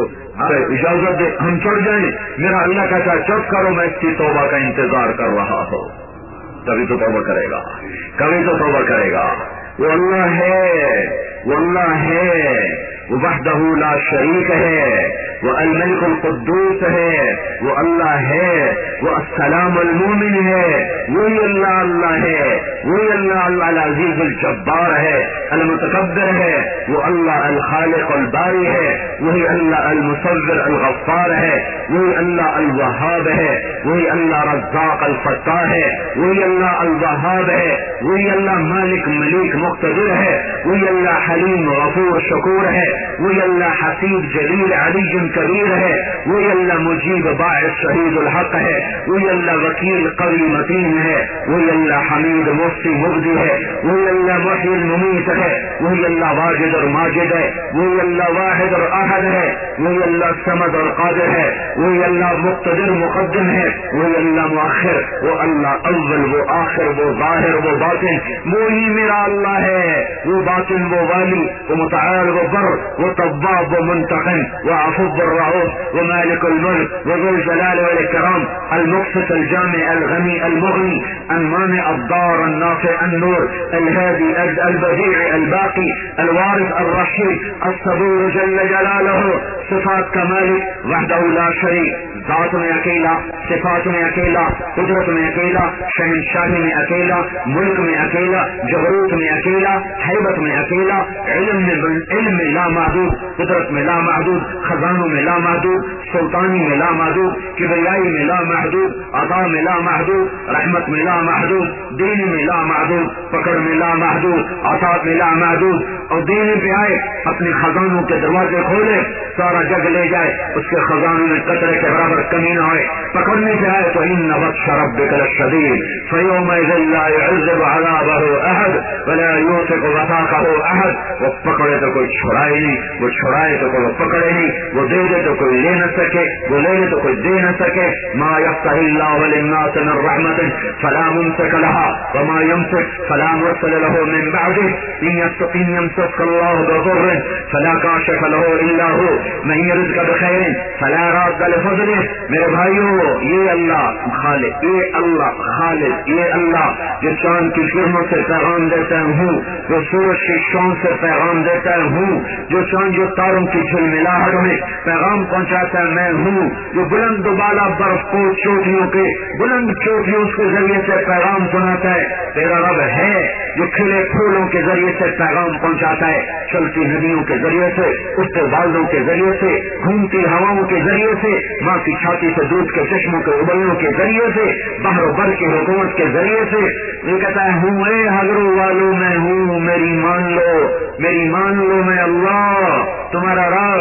اجازت دے ہم چڑھ جائیں، میرا اللہ کہتا ہے چپ کرو، میں اس کی توبہ کا انتظار کر رہا ہوں، کبھی تو توبہ کرے گا، کبھی تو توبہ کرے گا۔ وہ اللہ ہے، وہ اللہ ہے، وہ وحدہ لا شریک ہے، وہ الملک القدوس ہے، وہ اللہ ہے، وہ السلام المومن ہے، وہی اللہ اللہ ہے، وہی اللہ اللہ العزیز الجبار ہے، المتکبر ہے، وہ اللہ الخالق الباری ہے، وہی اللہ المصور الغفار ہے، وہی اللہ الوہاب ہے، وہی اللہ رزاق الفتاح ہے، وہی اللہ الوہاب ہے، وہی اللہ مالک ملیک مقتدر ہے، وہی اللہ حلیم غفور شکور ہے، وہی اللہ حسیب جلیل علی کبیر ہے، وہی اللہ مجیب باعث شہید الحق ہے، وہی اللہ وکیل قوی متین ہے، وہی اللہ حمید مفتی مبدی ہے، وہی اللہ محیی الممیت ہے، وہی اللہ واجد اور ماجد ہے، وہی اللہ واحد اور احد ہے، وہی اللہ صمد اور قادر ہے، وہی اللہ مقتدر مقدم ہے، وہی اللہ مؤخر، وہ اللہ اول، وہ آخر، وہ ظاہر، وہ باطن، وہی میرا اللہ ہے، وہ باطن، وہ والی، وہ متعال، وہ بر، وہ تواب، وہ منتقم، وہ عفو الرؤوف، وہ مالک الملک، وہ ذو الجلال والاکرام، المقسط الجامع الغنی المغنی، المانع الضار النافع النور الهادي البديع الباقي الوارث الرشيد الصبور جل جلاله، صفات کا مالک وحدہ لا شریک، ذات میں اکیلا، صفات میں اکیلا، قدرت میں اکیلا، شہنشاہی میں اکیلا، ملک میں اکیلا، جبروت میں اکیلا، حیبت میں اکیلا، علم میں علم میں لا محدود، قدرت میں لا محدود، خزانوں میں لا محدود، سلطانی میں لا محدود، کبریائی میں لا محدود، عطا میں لا محدود، رحمت میں لا محدود، دین میں لا محدود، پکڑ میں لا محدود، عطا میں لا محدود، اور دین پہ آئے اپنے خزانوں کے دروازے کھولے، سارا جگ لے جائے، اس کے خزانوں میں قطرے کے برابر کمی نہ ہوئے، پکڑنے پہ آئے تو ان بطش ربک لشدید فیومئذ لا يعذب عذابه احد ولا یوثق وثاقه احد، وہ پکڑے تو کوئی چھڑائے نہیں، وہ چھڑائے تو کوئی پکڑے نہیں، وہ دے دے تو کوئی لے نہ سکے، وہ لے دے تو کوئی دے نہ سکے۔ ما یفتح اللہ للناس من رحمت فلا ممسک لها وما یمسک فلا مرسل له من بعده، ان یمسسک اللہ بضر فلا کاشف له الا هو، من یردک بخیر فلا راد لفضله۔ میرے بھائیو، یہ اللہ خالق، یہ اللہ خالق، یہ اللہ جو چاند کی کرنوں سے پیغام دیتا ہوں، جو سورج کی شان سے پیغام دیتا ہوں، جو چاند جو تاروں کی جھلملاہٹ میں پیغام پہنچاتا ہے میں ہوں، جو بلند و بالا برف کو چوٹیوں کے بلند چوٹیوں کے ذریعے سے پیغام سناتا ہے، تیرا رب ہے جو کھلے پھولوں کے ذریعے سے پیغام پہنچاتا ہے، چلتی ندیوں کے ذریعے سے، اٹھتے بالوں کے ذریعے سے، گھومتی ہواؤں کے ذریعے سے، ماں کی چھاتی سے دودھ کے چشموں کے ابلوں کے ذریعے سے، بحر و بر کی حکومت کے ذریعے سے، یہ کہتا ہے ہوں اے حضروں والوں میں ہوں، میری مان لو، میری مان لو، میں اللہ تمہارا رب،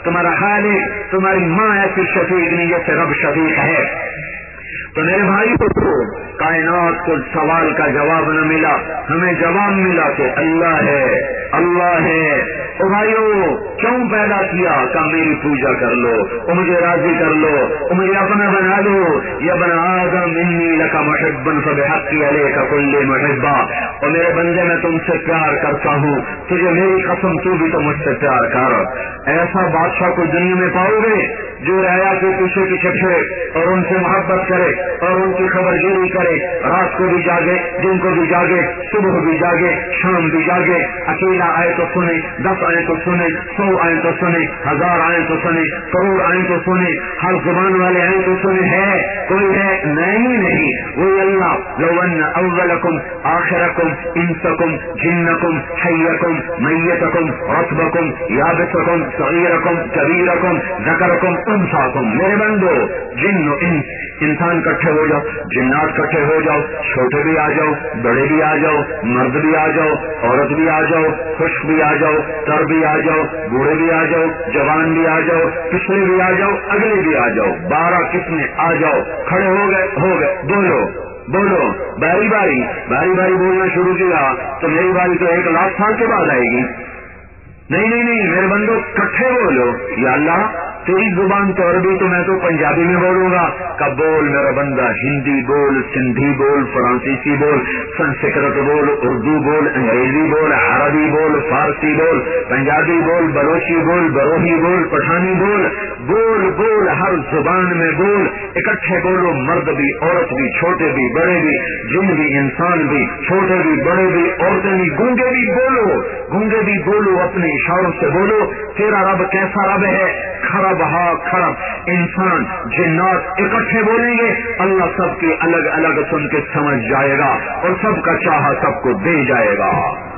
تمہارا خالق تمہاری ماں ایسی شفیق نہیں جیسے رب شفیق ہے. تو میرے بھائی کو کائنات کو سوال کا جواب نہ ملا, ہمیں جواب ملا کہ اللہ ہے اللہ ہے. او بھائیو کیوں پیدا کیا؟ کہ میری پوجا کر لو, او مجھے راضی کر لو, او مجھے اپنا بنا لو. یا بنا آدم انی لک محبا فبحقی علیک کل محبا, اور میرے بندے میں تم سے پیار کرتا ہوں, تجھے میری قسم تو بھی تو مجھ سے پیار کر. ایسا بادشاہ کو دنیا میں پاؤ گے جو رعایا کے پیچھے پیچھے پھرے اور ان سے محبت کرے اور ان کی خبر گیری کرے, رات کو بھی جاگے, دن کو بھی جاگے, صبح بھی جاگے, شام بھی جاگے, اکیلا آئے تو سنے, دس آئے تو سنے, سو آئے تو سنے, ہزار آئے تو سنے, کروڑ آئے تو سنے, ہر زبان والے آئے تو سنے. ہے کوئی ہے؟ نہیں نہیں, وہی اللہ. لو ان اولکم آخرکم انسکم جنکم حیکم میتکم رطبکم یابسکم صغیرکم کبیرکم ذکرکم انثاکم. میرے بندو جن و انس, انسان کٹھے ہو جاؤ, جنات کٹھے ہو جاؤ, چھوٹے بھی آ جاؤ, بڑے بھی آ جاؤ, مرد بھی آ جاؤ, عورت بھی آ جاؤ, خشک بھی آ جاؤ, تر بھی آ جاؤ, بوڑھے بھی آ جاؤ, جوان بھی آ جاؤ, پچھلے بھی آ جاؤ, اگلے بھی آ جاؤ, بارہ قسمیں آ جاؤ, کھڑے ہو گئے ہو گئے بولو بولو باری باری باری باری بولنا شروع کیا تو میری باری تو ایک لاکھ سال کے بعد آئے گی. نہیں نہیں نہیں میرے بندو کٹھے بولو. یا اللہ تیری زبان تو عربی, تو میں تو پنجابی میں بولوں گا. کب بول میرا بندہ, ہندی بول, سندھی بول, فرانسیسی بول, سنسکرت بول, اردو بول, انگریزی بول, عربی بول, فارسی بول, پنجابی بول, بلوچی بول, بروہی بول, پٹھانی بول, بول بول ہر زبان میں بول. اکٹھے بولو, مرد بھی, عورت بھی, چھوٹے بھی, بڑے بھی, جن بھی, انسان بھی, چھوٹے بھی, بڑے بھی, عورتیں بھی, گونگے بھی بولو, گونگے بھی بولو, اپنے اشاروں سے بولو. تیرا رب کیسا رب ہے؟ خراب ہا خراب. انسان جنات اکٹھے بولیں گے, اللہ سب کی الگ الگ سن کے سمجھ جائے گا اور سب کا چاہا سب کو دے جائے گا,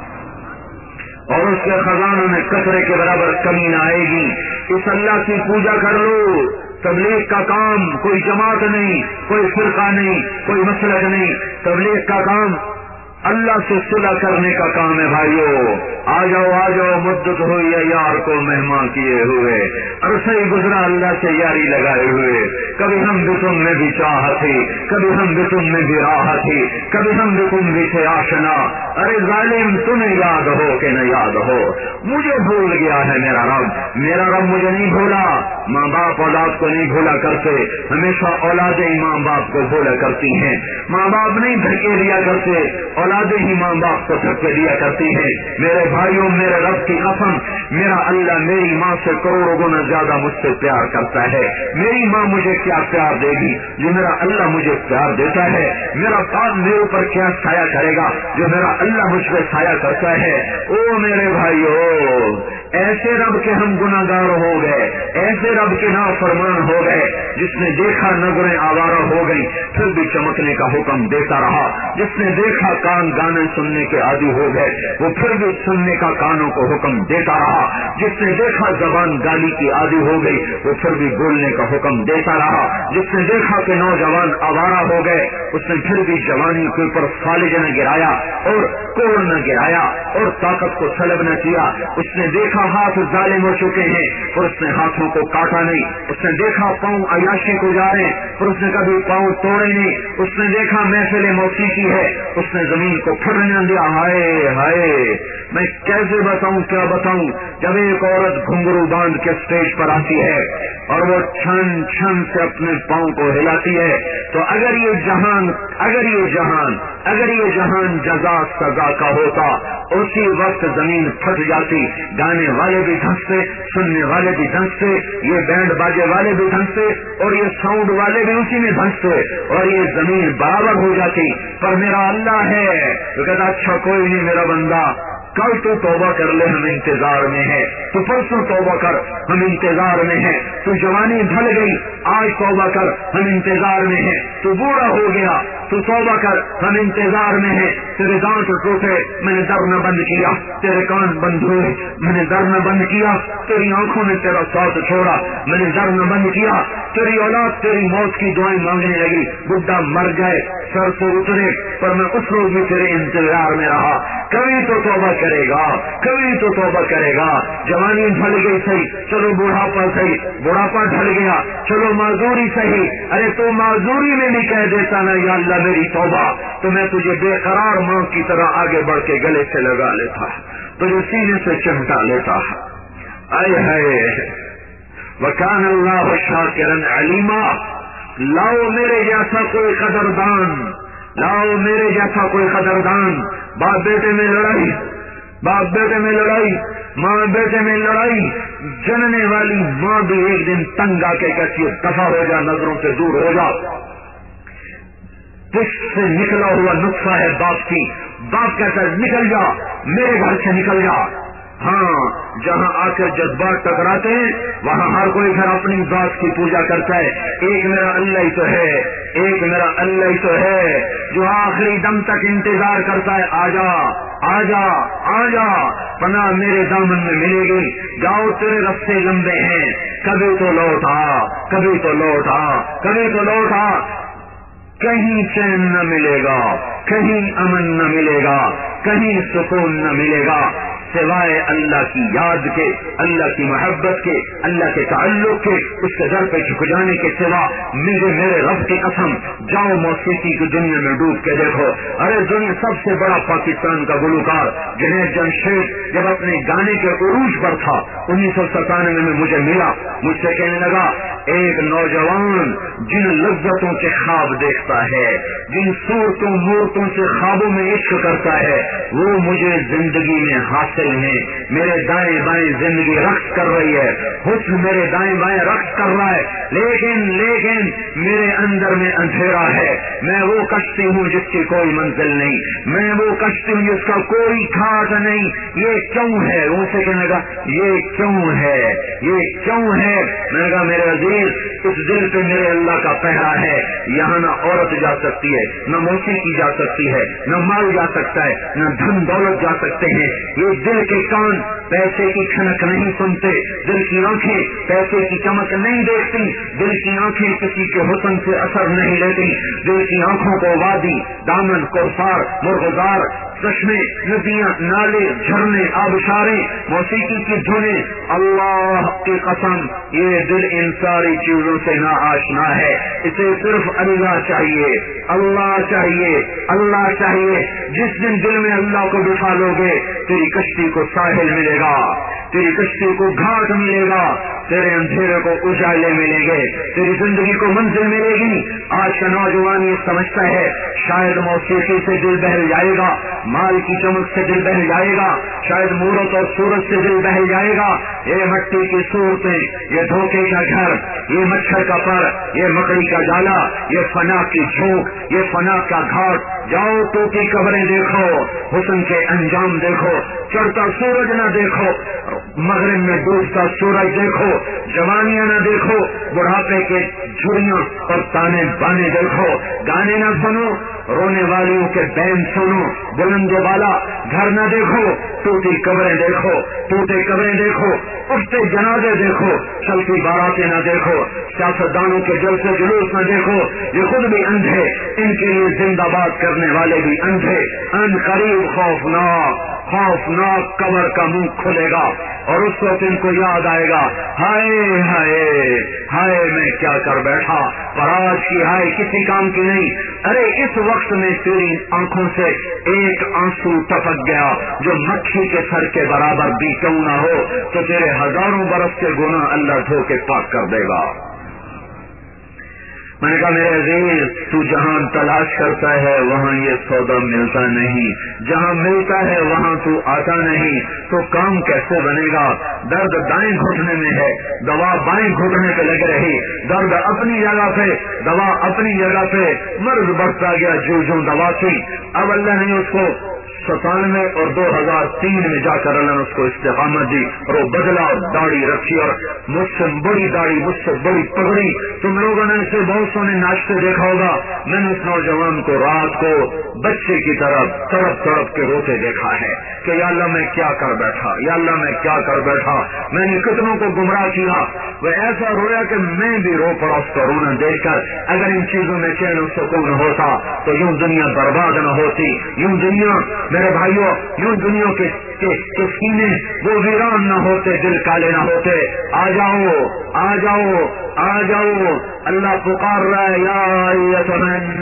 اور اس کے خزانوں میں کچرے کے برابر کمی نہ آئے گی. اس اللہ کی پوجا کر لو. تبلیغ کا کام کوئی جماعت نہیں, کوئی فرقہ نہیں, کوئی مسلک نہیں. تبلیغ کا کام اللہ سے صلح کرنے کا کام ہے. بھائیو آ جاؤ آ جاؤ, مدت ہوئی ہے یار کو مہمان کیے ہوئے, عرصہ ہی گزرا اللہ سے یاری لگائے ہوئے. کبھی ہم بھی تم میں بھی چاہ تھی, کبھی ہم بھی تم میں بھی راہ تھی, کبھی ہم بھی تم بھی تھے آشنا. ارے ظالم تمہیں یاد ہو کہ نہ یاد ہو, مجھے بھول گیا ہے میرا رب. میرا رب مجھے نہیں بھولا. ماں باپ اولاد کو نہیں بھولا کرتے, ہمیشہ اولادیں ماں باپ کو بھولا کرتی ہیں. ماں باپ نہیں دھکے دیا کرتے, اولادیں ہی ماں باپ کو دھکے دیا کرتی ہیں. میرے بھائیوں میرے رب کی قسم, میرا اللہ میری ماں سے کروڑوں گنا زیادہ مجھ سے پیار کرتا ہے. میری ماں مجھے کیا پیار دے گی جو میرا اللہ مجھے پیار دیتا ہے؟ میرا باپ میرے اوپر کیا سایہ کرے گا جو میرا اللہ مجھ پہ سایہ کرتا ہے؟ او میرے بھائیوں, ایسے رب کے ہم گناہگار ہو گئے, ایسے رب کے نافرمان ہو گئے. جس نے دیکھا نظریں آوارہ ہو گئی پھر بھی چمکنے کا حکم دیتا رہا. جس نے دیکھا کان گانے سننے کے عادی ہو گئے وہ پھر بھی سننے کا کانوں کو حکم دیتا رہا. جس نے دیکھا زبان گالی کی عادی ہو گئی وہ پھر بھی بولنے کا حکم دیتا رہا. جس نے دیکھا کہ نوجوان آوارہ ہو گئے اس نے پھر بھی جوانی کے اوپر فالج نہ گرایا اور کوڑ نہ گرایا اور طاقت کو سلب نہ کیا. اس نے دیکھا ہاتھ ظالم ہو چکے ہیں اور اس نے ہاتھوں کو کاٹا نہیں. اس نے دیکھا پاؤں عیاشی کو جا رہے اور اس نے کبھی پاؤں توڑے نہیں. اس نے دیکھا محفل موسیقی ہے, اس نے زمین کو پھرنے نہ دیا. ہائے ہائے, میں کیسے بتاؤں کیا بتاؤں. جب ایک عورت گھنگرو باندھ کے اسٹیج پر آتی ہے اور وہ چھن چھن سے اپنے پاؤں کو ہلاتی ہے تو اگر یہ جہان اگر یہ جہان اگر یہ جہان جزا سزا کا ہوتا اسی وقت زمین پھٹ جاتی. گانے والے بھی دھنستے, سننے والے بھی دھنستے, یہ بینڈ باجے والے بھی دھنستے اور یہ ساؤنڈ والے بھی اسی میں دھنستے اور یہ زمین برابر ہو جاتی. پر میرا اللہ ہے تو کہتا اچھا کوئی نہیں میرا بندہ, کل تو توبہ کر لے ہم انتظار میں ہے, تو پرسوں توبہ کر ہم انتظار میں ہیں, تو جوانی ڈھل گئی آج توبہ کر ہم انتظار میں ہیں, تو بوڑھا ہو گیا تو توبہ کر ہم انتظار میں ہیں. تیرے دانت ٹوٹے میں نے در نہ بند کیا, تیرے کان بند ہوئے میں نے در نہ بند کیا, تیری آنکھوں نے تیرا ساتھ چھوڑا میں نے در نہ بند کیا, تیری اولاد تیری موت کی دعائیں مانگنے لگی, بڈھا مر گئے سر سے اترے پر میں اس روز بھی تیرے انتظار میں رہا. کبھی تو توبہ کرے گا, کبھی تو توبہ کرے گا. جوانی ڈھل گئی صحیح، چلو بڑھاپا صحیح، بڑھاپا ڈھل گیا، چلو معذوری صحیح، ارے تو معذوری میں بھی کہہ دیتا نا یا اللہ میری توبہ، تو میں تجھے بے قرار ماں کی طرح آگے بڑھ کے گلے سے لگا لیتا، تجھے سینے سے چمٹا لیتا۔ آئے ہائے وکان اللہ شاکرا علیما، لاؤ میرے جیسا کوئی قدردان، لاؤ میرے جیسا کوئی قدردان۔ باپ بیٹے میں لڑائی، باپ بیٹے میں لڑائی، ماں بیٹے میں لڑائی، جننے والی ماں بھی ایک دن تنگ آ کے کہتی ہے دفع ہو جا، نظروں سے دور ہو جا۔ پشت سے نکلا ہوا نسخہ ہے باپ کی، باپ کہتا ہے نکل جا، میرے گھر سے نکل جا۔ ہاں جہاں آ کر جذبات ٹکراتے ہیں وہاں ہر کوئی گھر اپنی ذات کی پوجا کرتا ہے، ایک میرا اللہ ہی تو ہے، ایک میرا اللہ ہی تو ہے جو آخری دم تک انتظار کرتا ہے، آ جا آ جا آ جا، پناہ میرے دامن میں ملے گی، جاؤ تیرے رستے لمبے ہیں، کبھی تو لوٹ آ، کبھی تو لوٹ آ، کبھی تو لوٹ آ۔ کہیں چین نہ ملے گا، کہیں امن نہ ملے گا، کہیں سکون نہ ملے گا سوائے اللہ کی یاد کے، اللہ کی محبت کے، اللہ کے تعلق کے، اس کے در پہ جھک جانے کے سوا میرے میرے رب کی قسم جاؤ موسیقی کی دنیا میں ڈوب کے دیکھو۔ ارے دنیا سب سے بڑا پاکستان کا گلوکار جنید جمشید جب اپنے گانے کے عروج پر تھا انیس سو ستانوے میں مجھے ملا، مجھ سے کہنے لگا ایک نوجوان جن لذتوں کے خواب دیکھتا ہے، جن صورتوں مورتوں سے خوابوں میں عشق کرتا ہے وہ مجھے زندگی میں حاصل ہے۔ میرے دائیں بائیں زندگی رقص کر رہی ہے، حسن میرے دائیں بائیں رقص کر رہا ہے، لیکن لیکن میرے اندر میں اندھیرا ہے۔ میں وہ کشتی ہوں جس کی کوئی منزل نہیں، میں وہ کشتی ہوں جس کا کوئی گھاٹ نہیں۔ یہ کیوں ہے؟ ان سے کہنے لگا یہ کیوں ہے، یہ کیوں ہے؟ میں نے کہا میرے عزیز اس دل پہ میرے اللہ کا پہرا ہے، یہاں نہ عورت جا سکتی ہے، نہ موسیقی جا سکتی ہے، نہ مال جا سکتا ہے، نہ دھن دولت جا سکتے ہیں۔ یہ دل کے کان پیسے کی کھنک نہیں سنتے، دل کی آنکھیں پیسے کی چمک نہیں دیکھتی، دل کی آنکھیں کسی کے حسن سے اثر نہیں لیتی، دل کی آنکھوں کو وادی، دامن، کوثر، مرغزار، چشمے، ندیاں، نالے، جھرنے، آبشاریں، موسیقی کی دھنیں، اللہ کی قسم یہ دل ان ساری چیزوں سے نا آشنا ہے۔ اسے صرف اللہ چاہیے، اللہ چاہیے، اللہ چاہیے۔ جس دن دل میں اللہ کو بٹھا لو گے تیری کشتی کو ساحل ملے گا، تیری کشتی کو گھاٹ ملے گا، تیرے اندھیرے کو اجالے ملیں گے، تیری زندگی کو منزل ملے گی۔ آج کا نوجوان یہ سمجھتا ہے شاید موسیقی سے دل بہل جائے گا، مال کی چمک سے دل بہل جائے گا، شاید مورت اور صورت سے دل بہل جائے گا۔ یہ مٹی کی صورتیں، یہ دھوکے کا گھر، یہ مچھر کا پر، یہ مکڑی کا جالا، یہ فنا کی جھونک، یہ فنا کا گھاٹ۔ جاؤ تو کی قبریں دیکھو، حسن کے انجام دیکھو، چڑھتا سورج نہ دیکھو، مغرب میں ڈوبتا سورج دیکھو، جوانیاں نہ دیکھو، بڑھاپے کے جھریاں اور تانے بانے دیکھو، گانے نہ سنو، رونے والیوں کے بین سنو، بلند والا گھر نہ دیکھو، ٹوٹی قبریں دیکھو، ٹوٹے قبریں دیکھو، اٹھتے جنازے دیکھو، چلتی باراتیں نہ دیکھو، سیاستدانوں کے جلسے جلوس نہ دیکھو، یہ خود بھی اندھے، ان کے لیے زندہ باد کرنے والے بھی اندھے۔ ان قریب خوفناک خوفناک قبر کا منہ کھلے گا اور اس وقت ان کو یاد آئے گا ہائے ہائے ہائے میں کیا کر بیٹھا، پر آج کی ہائے کسی کام کی نہیں۔ ارے اس وقت میں تیری آنکھوں سے ایک آنسو ٹپک گیا جو مکھی کے سر کے برابر بھی کیوں نہ ہو تو تیرے ہزاروں برس کے گناہ اللہ دھو کے پاک کر دے گا۔ میں نے کہا میرے عزیز تو جہاں تلاش کرتا ہے وہاں یہ سودا ملتا نہیں، جہاں ملتا ہے وہاں تو آتا نہیں، تو کام کیسے بنے گا؟ درد دائیں گھٹنے میں ہے، دوا بائیں گھٹنے پہ لگ رہی، درد اپنی جگہ پہ، دوا اپنی جگہ پہ، مرض بڑھتا گیا جو جو دوا تھی۔ اب اللہ نے اس کو ستانوے اور دو ہزار تین میں جا کر اللہ نے اس کو استقامت دی اور وہ بدلا اور داڑھی رکھی اور مجھ سے بڑی داڑھی، مجھ سے بڑی پگڑی۔ تم لوگوں نے اسے بہت سونے ناشتے دیکھا ہوگا، میں نے اس نوجوان کو رات کو بچے کی طرح تڑپ تڑپ کے روتے دیکھا ہے کہ یا اللہ میں کیا کر بیٹھا، یا اللہ میں کیا کر بیٹھا، میں نے کتنوں کو گمراہ کیا۔ وہ ایسا رویا کہ میں بھی رو پڑا اس کو رونا دیکھ کر۔ اگر ان چیزوں میں چین و سکون ہوتا تو یوں دنیا برباد نہ ہوتی، یوں دنیا میرے بھائیوں یوں دنیا کے کے, کے سینے وہ ویران نہ ہوتے، دل کالے نہ ہوتے. آ جاؤ آ جاؤ آ جاؤ، اللہ پکار رہا ہے، یا ایتھمن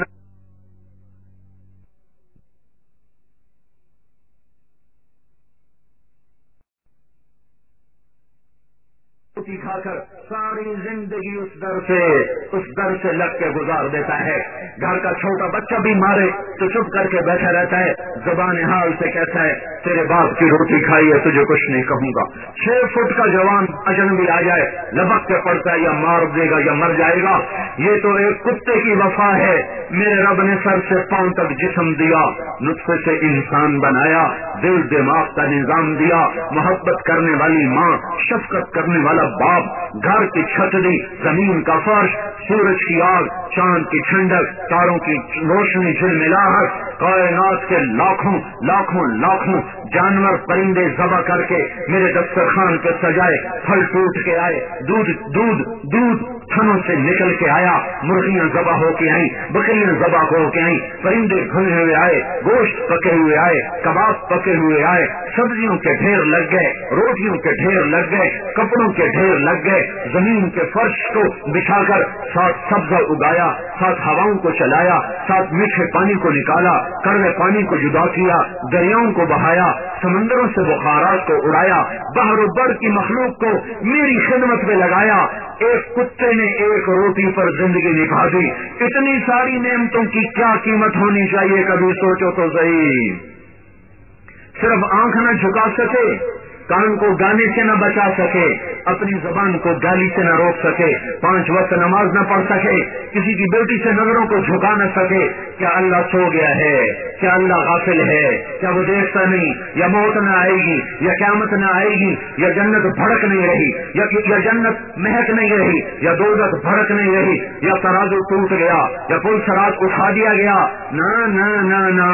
کھا کر ساری زندگی اس در سے اس در سے لگ کے گزار دیتا ہے. گھر کا چھوٹا بچہ بھی مارے تو چپ کر کے بیٹھا رہتا ہے، زبان حال سے کہتا ہے تیرے باپ کی روٹی کھائی ہے، تجھے کچھ نہیں کہوں گا. چھ فٹ کا جوان اجنبی آ جائے لبک کے پڑتا ہے، یا مار دے گا یا مر جائے گا. یہ تو ایک کتے کی وفا ہے. میرے رب نے سر سے پاؤں تک جسم دیا، نطفے سے انسان بنایا، دل دماغ کا نظام دیا، محبت کرنے والی ماں، شفقت کرنے والا باپ، گھر کی چھت دی، زمین کا فرش، سورج کی آگ، چاند کی ٹھنڈک، تاروں کی روشنی، جھلملاہٹ، کائنات کے لاکھوں لاکھوں لاکھوں جانور پرندے ذبح کر کے میرے دسترخوان پہ سجائے، پھل ٹوٹ کے آئے، دودھ دودھ دودھ تھنوں سے نکل کے آیا، مرغیاں ذبح ہو کے آئیں، بکریاں ذبح ہو کے آئیں، پرندے بھنے ہوئے آئے، گوشت پکے ہوئے آئے، کباب پکے ہوئے آئے، سبزیوں کے ڈھیر لگ گئے، روٹیوں کے ڈھیر لگ گئے، کپڑوں کے ڈھیر لگ گئے. زمین کے فرش کو بچھا کر ساتھ سبزہ اگایا، ساتھ ہواؤں کو چلایا، ساتھ میٹھے پانی کو نکالا، کڑوے پانی کو جدا کیا، دریاؤں کو بہایا، سمندروں سے بخارات کو اڑایا، بحر و بر کی مخلوق کو میری خدمت میں لگایا. ایک کتے نے ایک روٹی پر زندگی نبھا دی. اتنی ساری نعمتوں کی کیا قیمت ہونی چاہیے، کبھی سوچو تو صحیح. صرف آنکھ نہ جھکا سکے، کان کو گانے سے نہ بچا سکے، اپنی زبان کو گالی سے نہ روک سکے، پانچ وقت نماز نہ پڑھ سکے، کسی کی بیٹی سے نظروں کو جھکا نہ سکے. کیا اللہ سو گیا ہے؟ کیا اللہ غافل ہے؟ کیا وہ دیکھتا نہیں؟ یا موت نہ آئے گی، یا قیامت نہ آئے گی، یا جنت بھڑک نہیں رہی، یا یا جنت مہک نہیں رہی، یا دوزخ بھڑک نہیں رہی، یا ترازو ٹوٹ گیا، یا پل صراط اٹھا دیا گیا. نہ نہ نہ نہ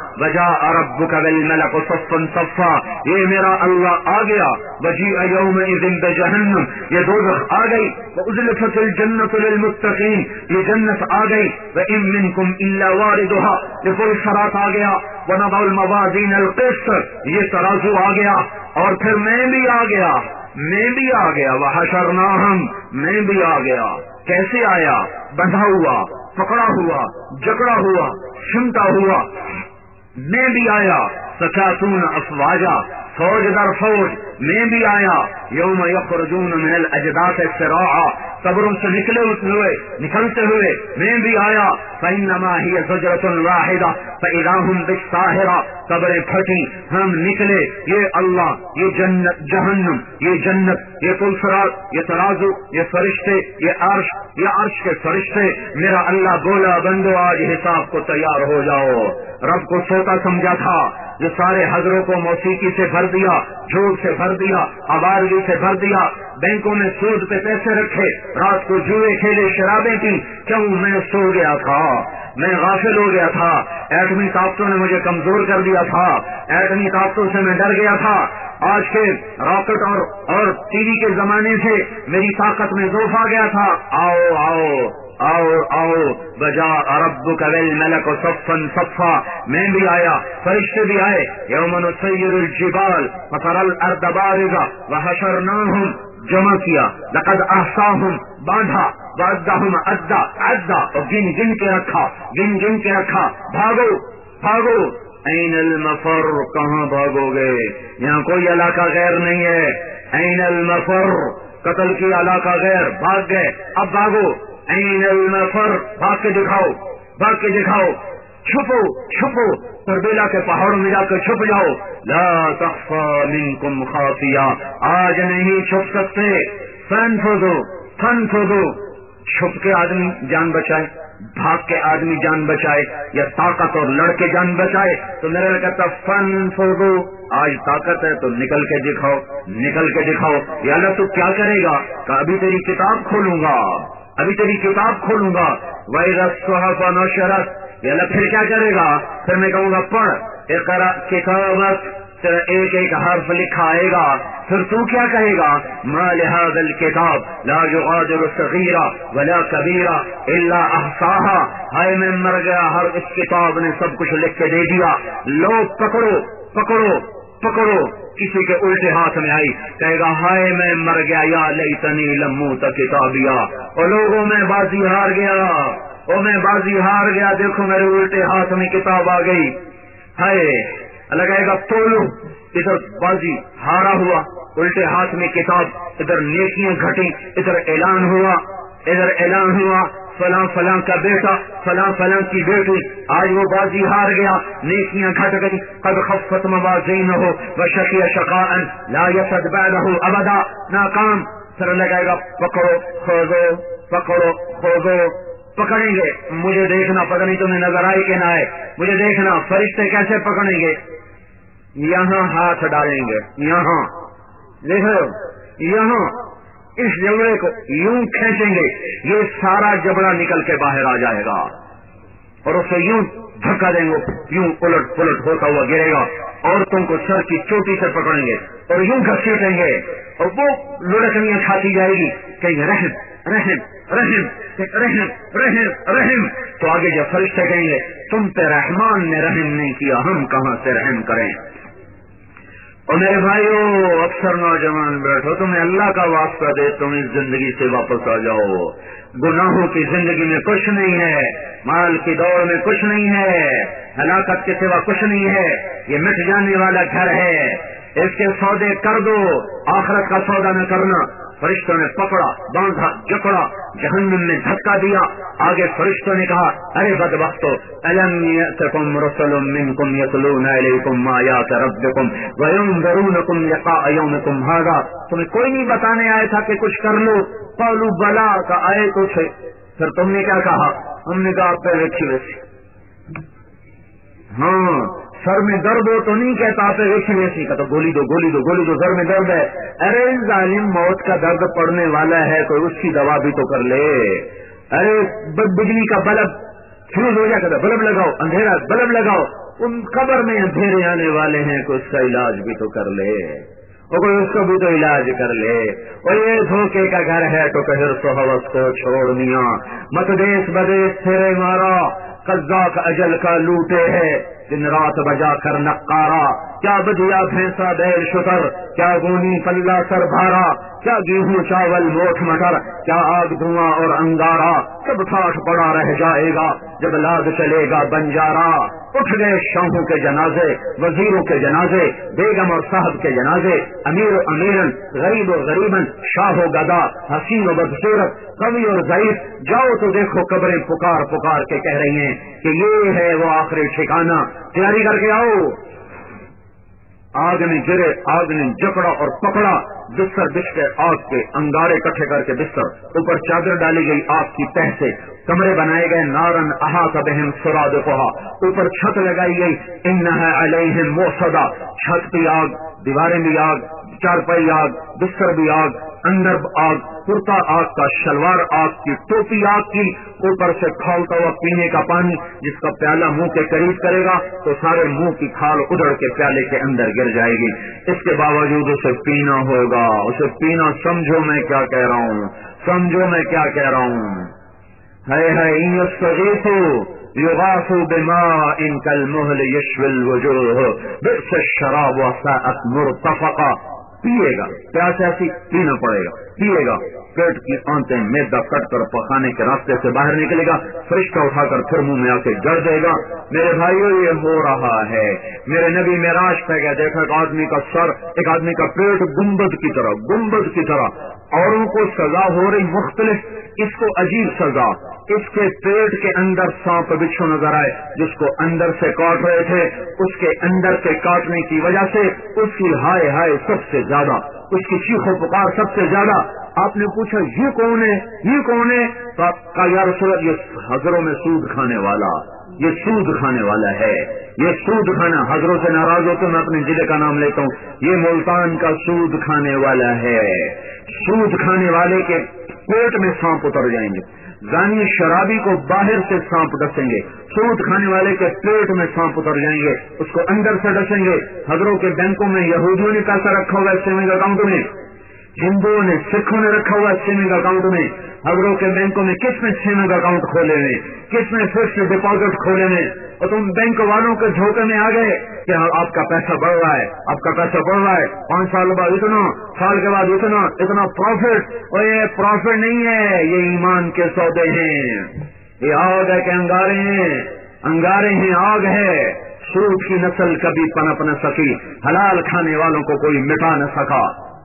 وجاء ربک والملک صفا صفا، یہ میرا اللہ آ گیا. وجیء یومئذ بجہنم، یہ دوزخ آ گئی. وازلفت الجنۃ للمتقین، یہ جنت آ گئی. وان منکم الا واردها، یہ پل صراط آ گیا. ونضع الموازین القسط، یہ ترازو آ گیا. اور پھر میں بھی آ گیا، میں بھی آ گیا. وحشرناہم، میں بھی آ گیا. کیسے آیا؟ بندھا ہوا، پکڑا ہوا، جکڑا ہوا، سمٹا ہوا. میں بھی آیا. سکاتون افواجا، فوج در فوج. میں بھی آیا. یوم یخرجون من الاجداث سراعا، قبروں سے نکلے ہوئے نکلتے ہوئے میں بھی آیا. فانما ہی زجرۃ واحدہ فاذا هم بالساہرہ، قبریں پھٹی، ہم نکلے. یہ اللہ، یہ جنت، جہنم، یہ جنت، یہ پل صراط، یہ ترازو، یہ فرشتے، یہ عرش، یہ عرش کے فرشتے. میرا اللہ بولا بندو آج حساب کو تیار ہو جاؤ. رب کو سوتا سمجھا تھا، جو سارے حضروں کو موسیقی سے بھر دیا، جھوٹ سے بھر دیا، آوارگی سے بھر دیا، بینکوں میں سود پہ پیسے رکھے، رات کو جوئے کھیلے، شرابیں پی. کیوں؟ میں سو گیا تھا، میں غافل ہو گیا تھا. ایٹمی طاقتوں نے مجھے کمزور کر دیا تھا، ایٹمی طاقتوں سے میں ڈر گیا تھا. آج کے راکٹ اور اور ٹی وی کے زمانے سے میری طاقت میں ضعف آ گیا تھا. آؤ آؤ آؤ آؤ وجاء ربک والملک صفا صفا، میں بھی آیا، فرشتے بھی آئے. یوم نسیر الجبال فتری الارض بارزہ وحشرناہم، جمع کیا. لقد احصاہم، باندھا. وعدہم عدا، عدا، اور گن گن کے رکھا، گن گن کے رکھا. بھاگو بھاگو. این المفر، کہاں بھاگو گے؟ یہاں کوئی علاقہ غیر نہیں ہے. این المفر، قتل کی علاقہ غیر، بھاگ گئے، اب بھاگو. این المفر، بھاگ کے دکھاؤ، بھاگ کے دکھاؤ. چھپو چھپو، تربیلا کے پہاڑوں میں جا کر چھپ جاؤ. لا تخفى منکم خافیہ، آج نہیں چھپ سکتے. فانفذوا فانفذوا، چھپ کے آدمی جان بچائے، بھاگ کے آدمی جان بچائے، یا طاقت اور لڑ کے جان بچائے. تو میرا کہتا فانفذوا، آج طاقت ہے تو نکل کے دکھاؤ، نکل کے دکھاؤ. یا اللہ تو کیا کرے گا؟ کہ ابھی تیری کتاب کھولوں گا، ابھی تیری کتاب کھولوں گا. وَإِذَا الصُّحُفُ نُشِرَتْ، یا اللہ پھر کیا کرے گا؟ پھر میں کہوں گا پڑھ. اقرأ کتابک تیرا ایک ایک حرف لکھا آئے گا. پھر تو کیا کہے گا؟ ما لهذا الكتاب لا يغادر صغيرا ولا كبيرا الا احصاها. ہائے میں مر گیا، ہر اس کتاب نے سب کچھ لکھ کے دے دیا. لو پکڑو پکڑو پکڑو. کسی کے الٹے ہاتھ میں آئی کہے گا ہائے میں مر گیا، یا لیتنی لم اوت کتابیا. اور لوگوں میں بازی ہار گیا، اور میں بازی ہار گیا، دیکھو میرے الٹے ہاتھ میں کتاب آ گئی. ہائے اللہ کہے گا تولو. ادھر بازی ہارا ہوا، الٹے ہاتھ میں کتاب، ادھر نیکیاں گھٹی، ادھر اعلان ہوا ادھر اعلان ہوا فلاں فلاں کا بیٹا، فلاں فلاں کی بیٹی، آج وہ بازی ہار گیا، نیکیاں گھٹ گئی. قد خفت موازینہ وشقی شقاء لا یسد بعدہ ابدا. ناکام. پھر لگائے گا پکڑو کھوزو پکڑو کھوزو. پکڑیں گے، مجھے دیکھنا، پتہ نہیں تمہیں نظر آئی کہ نہ آئے، مجھے دیکھنا فرشتے کیسے پکڑیں گے. یہاں ہاتھ ڈالیں گے، یہاں دیکھو، یہاں اس جبڑے کو یوں کھینچیں گے، یہ سارا جبڑا نکل کے باہر آ جائے گا، اور اسے یوں دھکا دیں گے، یوں الٹ پلٹ ہوتا ہوا گرے گا. اور تم کو سر کی چوٹی سے پکڑیں گے اور یوں گھسیٹیں گے، اور وہ لڑکیاں کھاتی جائے گی کہیں رحم رحم رحم رحم رحم رحم. تو آگے جب فرشتے کہیں گے تم پہ رحمان نے رحم نہیں کیا، ہم کہاں سے رحم کریں. اور میرے بھائیو، اکثر نوجوان بیٹھو، تمہیں اللہ کا واسطہ دے تم اس زندگی سے واپس آ جاؤ. گناہوں کی زندگی میں کچھ نہیں ہے، مال کی دوڑ میں کچھ نہیں ہے، ہلاکت کے سوا کچھ نہیں ہے. یہ مٹ جانے والا گھر ہے، اس کے سودے کر دو، آخرت کا سودا نہ کرنا. فرشتوں نے پکڑا، باندھا، جکڑا، جہنم میں دھکا دیا. آگے فرشتوں نے کہا ارے بدبختو، الم یأتکم رسل منکم یتلون علیکم آیات ربکم وینذرونکم لقاء یومکم ھذا. تمہیں کوئی نہیں بتانے آیا تھا کہ کچھ کر لو؟ قالوا بلا، کا آئے تو تھے. پھر تم نے کیا کہا؟ ہم نے کہا آپ پہ رکھی ویسی. ہاں، سر میں درد ہو تو نہیں کہتا آپ ویسی ویسی کا، تو گولی دو گولی دو گولی دو، سر میں درد ہے. ارے ظالم، موت کا درد پڑنے والا ہے، کوئی اس کی دوا بھی تو کر لے. ارے بجلی کا بلب فیوز ہو جاتا، بلب لگاؤ، اندھیرا بلب لگاؤ. ان قبر میں اندھیرے آنے والے ہیں، کوئی اس کا علاج بھی تو کر لے، اور کوئی اس کو بھی تو علاج کر لے. اور یہ دھوکے کا گھر ہے تو کہر سو حوث کو چھوڑ میاں، مت دیس بدیس تھیرے مارا، قذاق اجل کا لوٹے ہے دن رات بجا کر نقارا. کیا بدیا بھینسا بیل شتر، کیا گونی پلہ سر بھارا، کیا گیہوں چاول موٹ مٹر، کیا آگ دھواں اور انگارا. سب ٹھاٹ پڑا رہ جائے گا جب لاد چلے گا بنجارا. اٹھ گئے شاہوں کے جنازے، وزیروں کے جنازے، بیگم اور صاحب کے جنازے، امیر و امیرن، غریب و غریبن، شاہ و گدا، حسین و بدصورت، قوی اور ضعیف. جاؤ تو دیکھو قبریں پکار پکار کے کہہ رہی ہیں کہ یہ ہے وہ آخری ٹھکانہ، تیاری کر کے آؤ. آگ نے گرے، آگ نے جکڑا اور پکڑا، بستر بچھ کے آگ کے انگارے اکٹھے کر کے بستر، اوپر چادر ڈالی گئی آگ کی تہ سے، کمرے بنائے گئے نارن احاط بہم سرادقھا، اوپر چھت لگائی گئی انھا علیہم موصدا، چھت بھی آگ، دیواریں بھی آگ، چارپائی آگ، بستر بھی آگ، اندر آگ، کرتا آگ کا، شلوار آگ کی، ٹوپی آگ کی، اوپر سے کھولتا ہوا پینے کا پانی. جس کا پیالہ منہ کے قریب کرے گا تو سارے منہ کی کھال ادڑ کے پیالے کے اندر گر جائے گی. اس کے باوجود اسے پینا ہوگا، اسے پینا. سمجھو میں کیا کہہ رہا ہوں، سمجھو میں کیا کہہ رہا ہوں. ہے ہے یستغیثوا یغاثوا بماء کالمہل یشوی الوجوہ بئس الشراب وساءت مرتفقا. پیے گا، پیاس ایسی پینا پڑے گا، پیے گا، پیٹ کی آنتیں میدا کٹ کر پخانے کے راستے سے باہر نکلے گا، فرشتہ اٹھا کر پھر منہ میں آ کے جڑ دے گا. میرے بھائیو یہ ہو رہا ہے. میرے نبی معراج پہ گئے، دیکھا ایک آدمی کا سر، ایک آدمی کا پیٹ گنبد کی طرح، گنبد کی طرح. اوروں کو سزا ہو رہی مختلف، اس کو عجیب سزا. اس کے پیٹ کے اندر سانپ بچھو نظر آئے، جس کو اندر سے کاٹ رہے تھے. اس کے اندر سے کاٹنے کی وجہ سے اس کی ہائے ہائے سب سے زیادہ، اس کی چیخ و پکار سب سے زیادہ. آپ نے پوچھا یہ کون ہے، یہ کون ہے؟ تو آپ کا یا رسول اللہ، یہ حضروں میں سود کھانے والا، یہ سود کھانے والا ہے، یہ سود کھانا. حضروں سے ناراض ہو تو میں اپنے ضلع کا نام لیتا ہوں، یہ ملتان کا سود کھانے والا ہے. سود کھانے والے کے پیٹ میں سانپ اتر جائیں گے، زانی شرابی کو باہر سے سانپ ڈسیں گے، سود کھانے والے کے پیٹ میں سانپ اتر جائیں گے، اس کو اندر سے ڈسیں گے۔ حضروں کے بینکوں میں یہودیوں نے پیسہ رکھا ہوا ہے سیونگ اکاؤنٹ میں، ہندوؤں نے سکھوں نے رکھا ہوا سیونگ اکاؤنٹ میں۔ حضروں کے بینکوں میں کس نے سیونگ اکاؤنٹ کھولے ہوئے، کس نے فکسڈ ڈپازٹ کھولے ہوئے، اور تم بینک والوں کے دھوکے میں آ گئے کہ آپ کا پیسہ بڑھ رہا ہے، آپ کا پیسہ بڑھ رہا ہے، پانچ سال بعد اتنا، سال کے بعد اتنا اتنا پروفٹ۔ اور یہ پروفٹ نہیں ہے، یہ ایمان کے سودے ہیں، یہ آگ ہے کہ انگارے ہیں، انگارے ہیں، آگ ہے۔ سود کی نسل کبھی پنپ نہ سکی، حلال کھانے والوں کو کوئی مٹا نہ سکا۔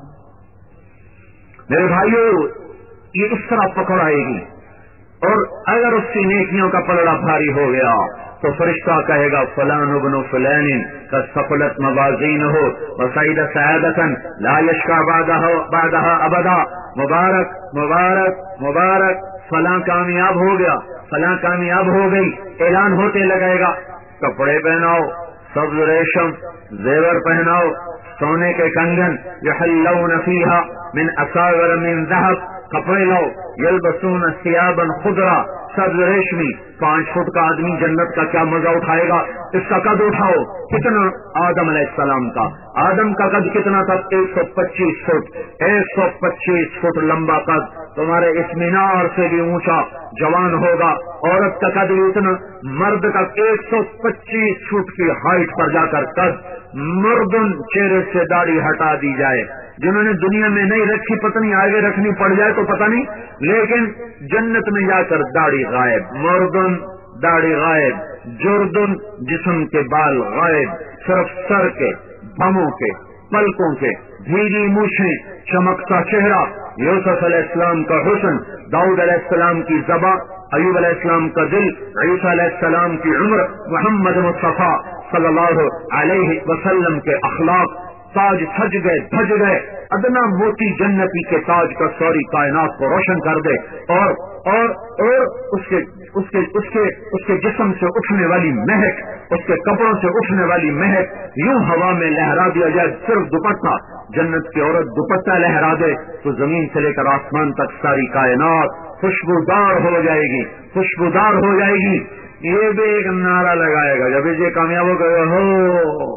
میرے بھائیو، یہ اس طرح پکڑ آئے گی، اور اگر اس کی نیکیوں کا پلڑا بھاری ہو گیا تو فرشتہ کہے گا فلان ابن فلان کا ثقلت موازین ہو وسعید سعادتن لا یشکا بعدها ابدا، مبارک مبارک مبارک، فلاں کامیاب ہو گیا، فلاں کامیاب ہو گئی، اعلان ہوتے لگائے گا۔ کپڑے پہناؤ، سبز ریشم زیور پہناؤ، سونے کے کنگن، یحلون فیہا من اساور من ذہب، کپڑے لاؤ، یلبسون ثیابا خضرا، سبز ریشمی۔ پانچ فٹ کا آدمی جنت کا کیا مزہ اٹھائے گا، اس کا قد اٹھاؤ، کتنا آدم علیہ السلام کا، آدم کا قد کتنا تھا، ایک سو پچیس فٹ، ایک سو پچیس فٹ لمبا قد، تمہارے اس مینار سے بھی اونچا جوان ہوگا۔ عورت کا قد اتنا، مرد کا ایک سو پچیس فٹ کی ہائٹ پر جا کر قد، مردن چہرے سے داڑھی ہٹا دی جائے، جنہوں نے دنیا میں نہیں رکھی پتہ نہیں آگے رکھنی پڑ جائے تو پتہ نہیں، لیکن جنت میں جا کر داڑھی غائب، مردن داڑھی غائب، جردن جسم کے بال غائب، صرف سر کے، بھموں کے، پلکوں کے، بھیگی مونچھیں، چمکتا چہرہ، یوسف علیہ السلام کا حسن، داؤد علیہ السلام کی زبان، ایوب علیہ السلام کا دل، عیسیٰ علیہ السلام کی عمر، محمد مصطفیٰ صلی اللہ علیہ وسلم کے اخلاق، تاج سج گئے، دھج گئے، ادنا موتی جنتی کے تاج کا سوری کائنات کو روشن کر دے، اور اور اور اس کے اس کے اس کے اس کے جسم سے اٹھنے والی مہک، اس کے کپڑوں سے اٹھنے والی مہک یوں ہوا میں لہرا دیا جائے، صرف دوپٹہ، جنت کی عورت دوپٹہ لہرا دے تو زمین سے لے کر آسمان تک ساری کائنات خوشبودار ہو جائے گی، خوشبودار ہو جائے گی۔ یہ بھی ایک نعرہ لگائے گا جب یہ کامیاب ہو گئے، ہو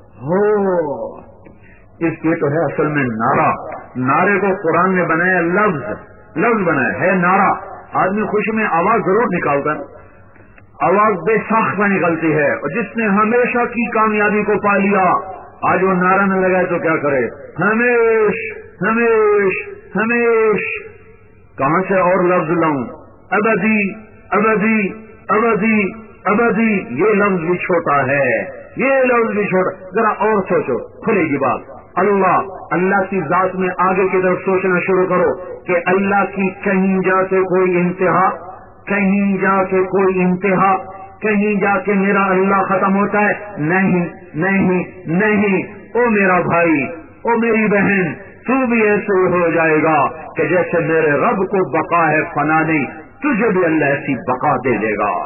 ہو اس کے تو ہے اصل میں نعرہ۔ نعرے کو قرآن نے بنایا لفظ، لفظ بنایا ہے نعرہ۔ آدمی خوشی میں آواز ضرور نکالتا ہے، آواز بے ساختہ نکلتی ہے، اور جس نے ہمیشہ کی کامیابی کو پا لیا آج وہ نعرہ نہ لگائے تو کیا کرے، ہمیش ہمیش ہمیش۔ کہاں سے اور لفظ لاؤں، ابدی ابدی ابدی ابدی، یہ لفظ بھی چھوٹا ہے، یہ لفظ بھی چھوٹا، ذرا اور سوچو، کھلے گی بات۔ اللہ، اللہ کی ذات میں آگے کی طرف سوچنا شروع کرو کہ اللہ کی کہیں جا کے کوئی انتہا، کہیں جا کے کوئی انتہا، کہیں جا کے میرا اللہ ختم ہوتا ہے؟ نہیں نہیں نہیں۔ او میرا بھائی، او میری بہن، تو بھی ایسے ہو جائے گا کہ جیسے میرے رب کو بقا ہے، فنا نہیں، تجھے بھی اللہ ایسی بقا دے دے گا۔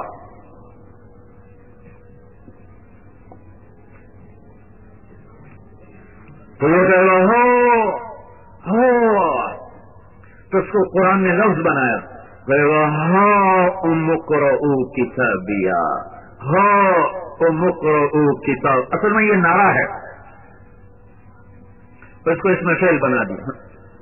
تو وہ کہے گا ہو ہو، تو اس کو قرآن نے لفظ بنایا، کہے گا ہاں اقرؤ کتابیا، ہاں اقرؤ کتاب۔ اصل میں یہ نعرہ ہے، تو اس کو اس میں فعل بنا دیا،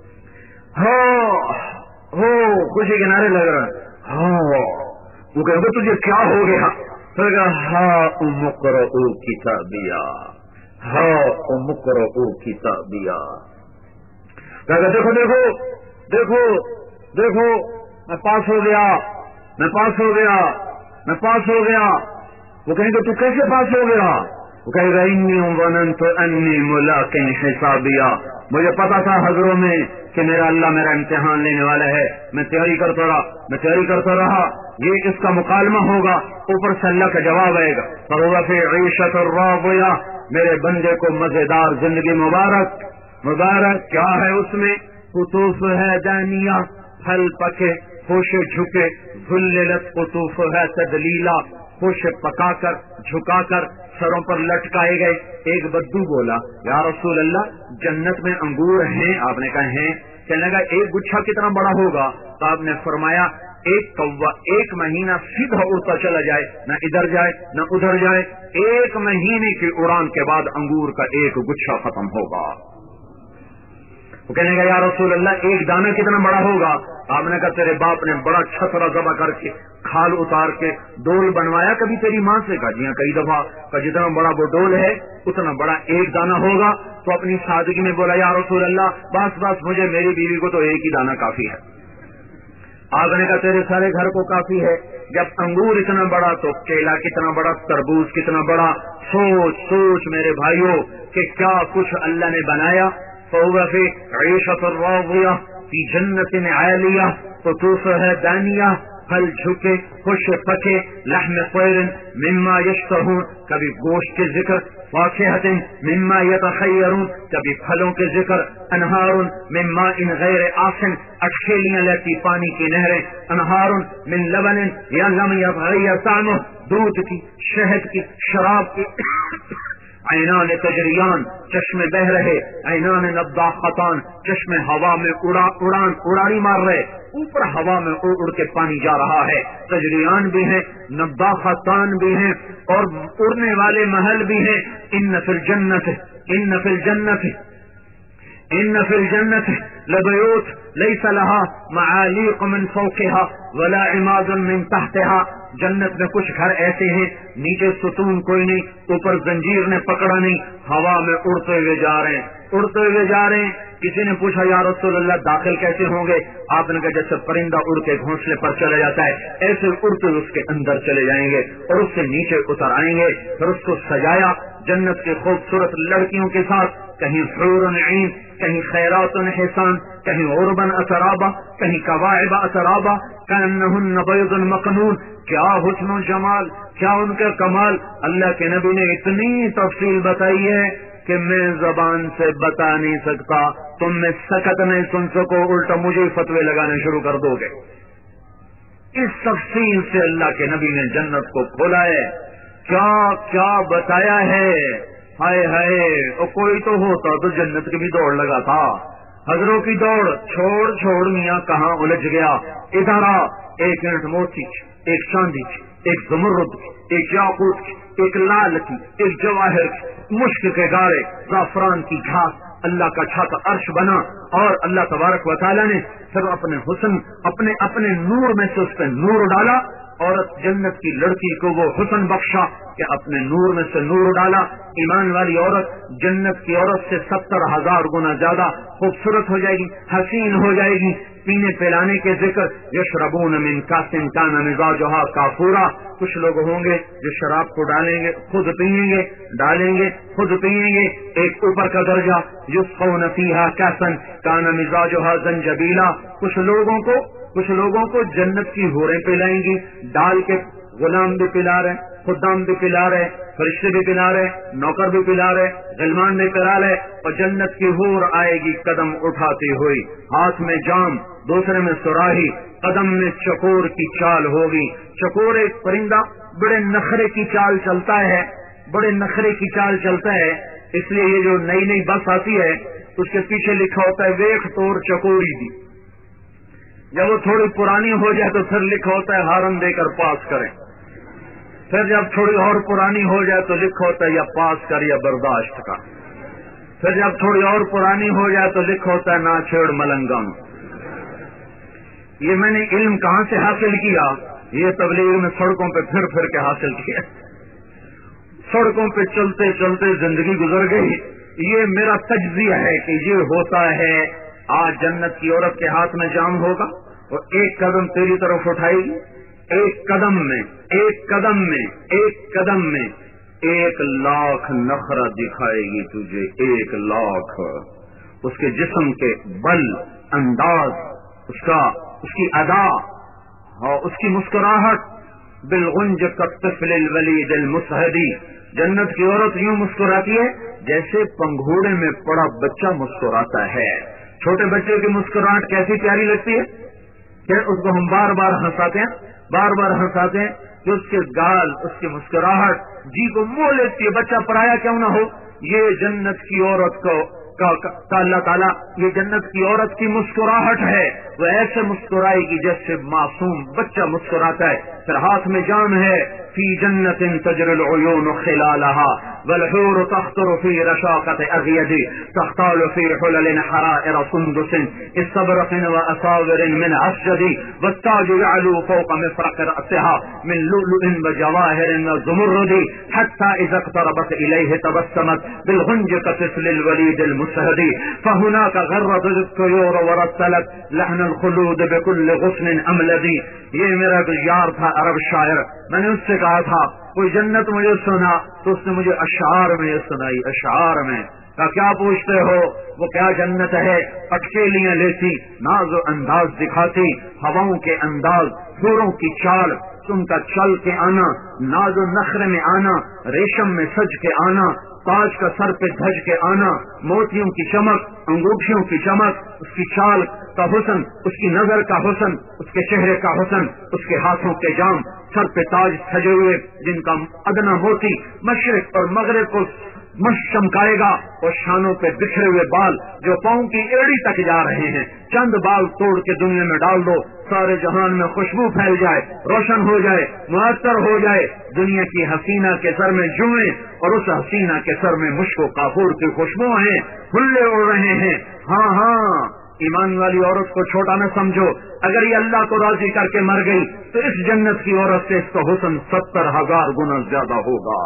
ہو ہو، خوشی کے نعرے لگ رہا ہے، ہاں۔ وہ کہے گا تجھے کیا ہو گیا، کہے گا ہاں اقرؤ کتابیا، ہاں مقرؤ کتابیا۔ دیکھو دیکھو دیکھو دیکھو، میں پاس ہو گیا، میں پاس ہو گیا، میں پاس ہو گیا۔ وہ کہیں گے تو کیسے پاس ہو گیا؟ وہ کہے گا انی ظننت انی ملاق حسابیا، مجھے پتا تھا حضروں میں کہ میرا اللہ میرا امتحان لینے والا ہے، میں تیاری کرتا رہا، میں تیاری کرتا رہا، یہ اس کا مکالمہ ہوگا، اوپر سے اللہ کا جواب آئے گا، فَهُوَ فِي عِيشَةٍ رَاضِيَةٍ، میرے بندے کو مزیدار زندگی مبارک، مبارک کیا ہے اس میں؟ قطوف ہے دانیہ، پھل پکے، خوشے جھکے، ذللت قطوف ہے تدلیلا، خوشے پکا کر جھکا کر سروں پر لٹکائے گئے۔ ایک بدو بولا یا رسول اللہ جنت میں انگور ہیں؟ آپ نے کہا ہیں۔ کہنے لگا ایک گچھا کتنا بڑا ہوگا؟ تو آپ نے فرمایا ایک کوا ایک مہینہ سیدھا اڑتا چلا جائے، نہ ادھر جائے نہ ادھر جائے، ایک مہینے کی اڑان کے بعد انگور کا ایک گچھا ختم ہوگا۔ وہ کہنے گا یا رسول اللہ ایک دانہ کتنا بڑا ہوگا؟ آپ نے کہا تیرے باپ نے بڑا چھترا ذبح کر کے کھال اتار کے ڈول بنوایا کبھی تیری ماں سے؟ کہا جی ہاں کئی دفعہ۔ کا جتنا بڑا وہ ڈول ہے اتنا بڑا ایک دانہ ہوگا۔ تو اپنی سادگی میں بولا یا رسول اللہ بس بس مجھے میری بیوی کو تو ایک ہی دانہ کافی ہے۔ آپ نے کہا تیرے سارے گھر کو کافی ہے۔ جب انگور اتنا بڑا تو کیلا کتنا بڑا، تربوز کتنا بڑا۔ سوچ سوچ میرے بھائیوں کہ کیا کچھ اللہ نے بنایا۔ فَهُوَ فِي عِيشَةٍ رَاضِيَةٍ فِي جَنَّةٍ عَالِيَةٍ قُطُوفُهَا دَانِيَةٌ، پھل جھکے خوش پکے، لحم طیر مما یشتہون، کبھی گوشت کے ذکر، فاکہۃ مما یتخیرون، کبھی پھلوں کے ذکر، انہار من ماء غیر آسن، اٹھیلیاں لیتی پانی کی نہریں، انہار من لبن یا لم یتغیر طعمہ، دودھ کی، شہد کی، شراب کی، عینان تجریان، چشمے بہ رہے، عینان نضاختان، چشمے ہوا میں اڑا اڑان اڑانی مار رہے، اوپر ہوا میں اڑ اڑ کے پانی جا رہا ہے۔ تجریان بھی ہیں، نضاختان بھی ہیں، اور اڑنے والے محل بھی ہیں۔ ان فی الجنت ان فی الجنت ان فی الجنت لبیوت لیس لها معالیق من فوقها ولا عماد من تحتها، جنت میں کچھ گھر ایسے ہیں نیچے ستون کوئی نہیں، اوپر زنجیر نے پکڑا نہیں، ہوا میں اڑتے ہوئے جا رہے ہیں اڑتے ہوئے جا رہے ہیں۔ کسی نے پوچھا یا رسول اللہ داخل کیسے ہوں گے؟ آپ نے کہا جیسے پرندہ اڑ کے گھونسلے پر چلا جاتا ہے ایسے اڑتے اس کے اندر چلے جائیں گے اور اس سے نیچے اتر آئیں گے۔ پھر اس کو سجایا جنت کے خوبصورت لڑکیوں کے ساتھ، کہیں حور عین، کہیں خیرات حسان، کہیں عربا اترابا، کہیں کواعب اترابا، کأنہن بیض مکنون۔ کیا حسن و جمال، کیا ان کا کمال! اللہ کے نبی نے اتنی تفصیل بتائی ہے کہ میں زبان سے بتا نہیں سکتا، تم میں سکت نہیں سن سکو، الٹا مجھے فتوے لگانے شروع کر دو گے۔ اس تفصیل سے اللہ کے نبی نے جنت کو کھولا ہے، کیا کیا بتایا ہے۔ ہائے ہائے، اور کوئی تو ہوتا تو جنت کی بھی دوڑ لگا تھا۔ حضروں کی دوڑ چھوڑ چھوڑ میاں کہاں الجھ گیا، ادھر آ، ایک اینٹ موتی کی، ایک چاندی کی، ایک زمرد کی، ایک یاقوت کی، ایک لال کی، ایک جواہر کی، مشک کے گارے، زعفران کی گھاس، اللہ کا چھت عرش بنا، اور اللہ تبارک و تعالیٰ نے پھر اپنے حسن اپنے اپنے نور میں سے اس پہ نور ڈالا۔ عورت جنت کی لڑکی کو وہ حسن بخشا کہ اپنے نور میں سے نور ڈالا۔ ایمان والی عورت جنت کی عورت سے ستر ہزار گنا زیادہ خوبصورت ہو جائے گی، حسین ہو جائے گی۔ پینے پلانے کے ذکر، یشربون من کاس کان مزاجھا کافورا، کچھ لوگ ہوں گے جو شراب کو ڈالیں گے، خود پیئیں گے، ڈالیں گے، خود پیئیں گے۔ ایک اوپر کا درجہ، یسقون فیہا کاسا کان مزاجھا زنجبیلا، کچھ لوگوں کو کچھ لوگوں کو جنت کی حوریں پلائیں گی، ڈال کے غلام بھی پلا رہے، خدام بھی پلا رہے، فرشتے بھی پلا رہے، نوکر بھی پلا رہے، غلمان بھی پلا رہے، اور جنت کی حور آئے گی قدم اٹھاتی ہوئی، ہاتھ میں جام، دوسرے میں سراہی، قدم میں چکور کی چال ہوگی۔ چکور ایک پرندہ بڑے نخرے کی چال چلتا ہے، بڑے نخرے کی چال چلتا ہے، اس لیے یہ جو نئی نئی بس آتی ہے اس کے پیچھے لکھا ہوتا ہے ویخ توڑ چکوری دی۔ جب وہ تھوڑی پرانی ہو جائے تو پھر لکھا ہوتا ہے ہارن دے کر پاس کریں، پھر جب تھوڑی اور پرانی ہو جائے تو لکھا ہوتا ہے یا پاس کر یا برداشت کا، پھر جب تھوڑی اور پرانی ہو جائے تو لکھا ہوتا ہے نہ چھیڑ ملنگم۔ یہ میں نے علم کہاں سے حاصل کیا؟ یہ تبلیغ میں سڑکوں پہ پھر پھر کے حاصل کیا، سڑکوں پہ چلتے چلتے زندگی گزر گئی۔ یہ میرا تجزیہ ہے کہ یہ ہوتا ہے۔ آج جنت کی عورت کے ہاتھ میں جام ہوگا اور ایک قدم تیری طرف اٹھائے گی، ایک قدم میں ایک قدم میں ایک قدم میں ایک لاکھ نخرہ دکھائے گی تجھے، ایک لاکھ۔ اس کے جسم کے بل، انداز، اس کا اس کی ادا اور اس کی مسکراہٹ، بالغنج کالطفل الولید المصہدی، جنت کی عورت یوں مسکراتی ہے جیسے پنگھوڑے میں پڑا بچہ مسکراتا ہے۔ چھوٹے بچے کی مسکراہٹ کیسی پیاری لگتی ہے کہ اس کو ہم بار بار ہنساتے ہیں، بار بار ہنساتے ہیں کہ اس کے گال، اس کی مسکراہٹ جی کو موہ لیتی ہے، بچہ پرایا کیوں نہ ہو۔ یہ جنت کی عورت کو کا, کا اللہ تعالیٰ یہ جنت کی عورت کی مسکراہٹ ہے وہ ایسے مسکرائے گی جیسے معصوم بچہ مسکراتا ہے. پھر ہاتھ میں جام ہے فی جنت تجری العیون خلالها والحور تخطر فی رشاقة اغید تختال فی حلل حرائر سندس استبرق واساور من عسجد والتاج يعلو فوق مفرق رأسها من لؤلؤ وجواهر وزمرد حتى اذا اقتربت الیہ تبسمت بالغنج كطفل الولید المشهد فهناك غرد الطیور ورسلت لحن الخلود بكل غصن املد. یہ میرا یار تھا عرب شاعر، میں نے اس سے کہا تھا کوئی جنت مجھے سنا تو اس نے مجھے اشعار میں یہ سنائی، اشعار میں کہ کیا پوچھتے ہو وہ کیا جنت ہے. اٹکیلیاں لیتی، ناز و انداز دکھاتی، ہواؤں کے انداز، حوروں کی چال، ان کا چل کے آنا، ناز و نخرے میں آنا، ریشم میں سج کے آنا، تاج کا سر پہ دھج کے آنا، موتیوں کی چمک، انگوٹھیوں کی چمک، اس کی چال کا حسن، اس کی نظر کا حسن، اس کے چہرے کا حسن، اس کے ہاتھوں کے جام، سر پہ تاج سجے ہوئے جن کا ادنا موتی مشرق اور مغرب کو مش چمکائے گا، اور شانوں پہ بکھرے ہوئے بال جو پاؤں کی ایڑی تک جا رہے ہیں. چند بال توڑ کے دنیا میں ڈال دو، سارے جہان میں خوشبو پھیل جائے، روشن ہو جائے، معطر ہو جائے. دنیا کی حسینہ کے سر میں جوئیں اور اس حسینہ کے سر میں مشک و کافور کی خوشبو ہیں، پھلے اڑ رہے ہیں. ہاں ہاں ایمان والی عورت کو چھوٹا نہ سمجھو، اگر یہ اللہ کو راضی کر کے مر گئی تو اس جنت کی عورت سے اس کا حسن ستر ہزار گنا زیادہ ہوگا.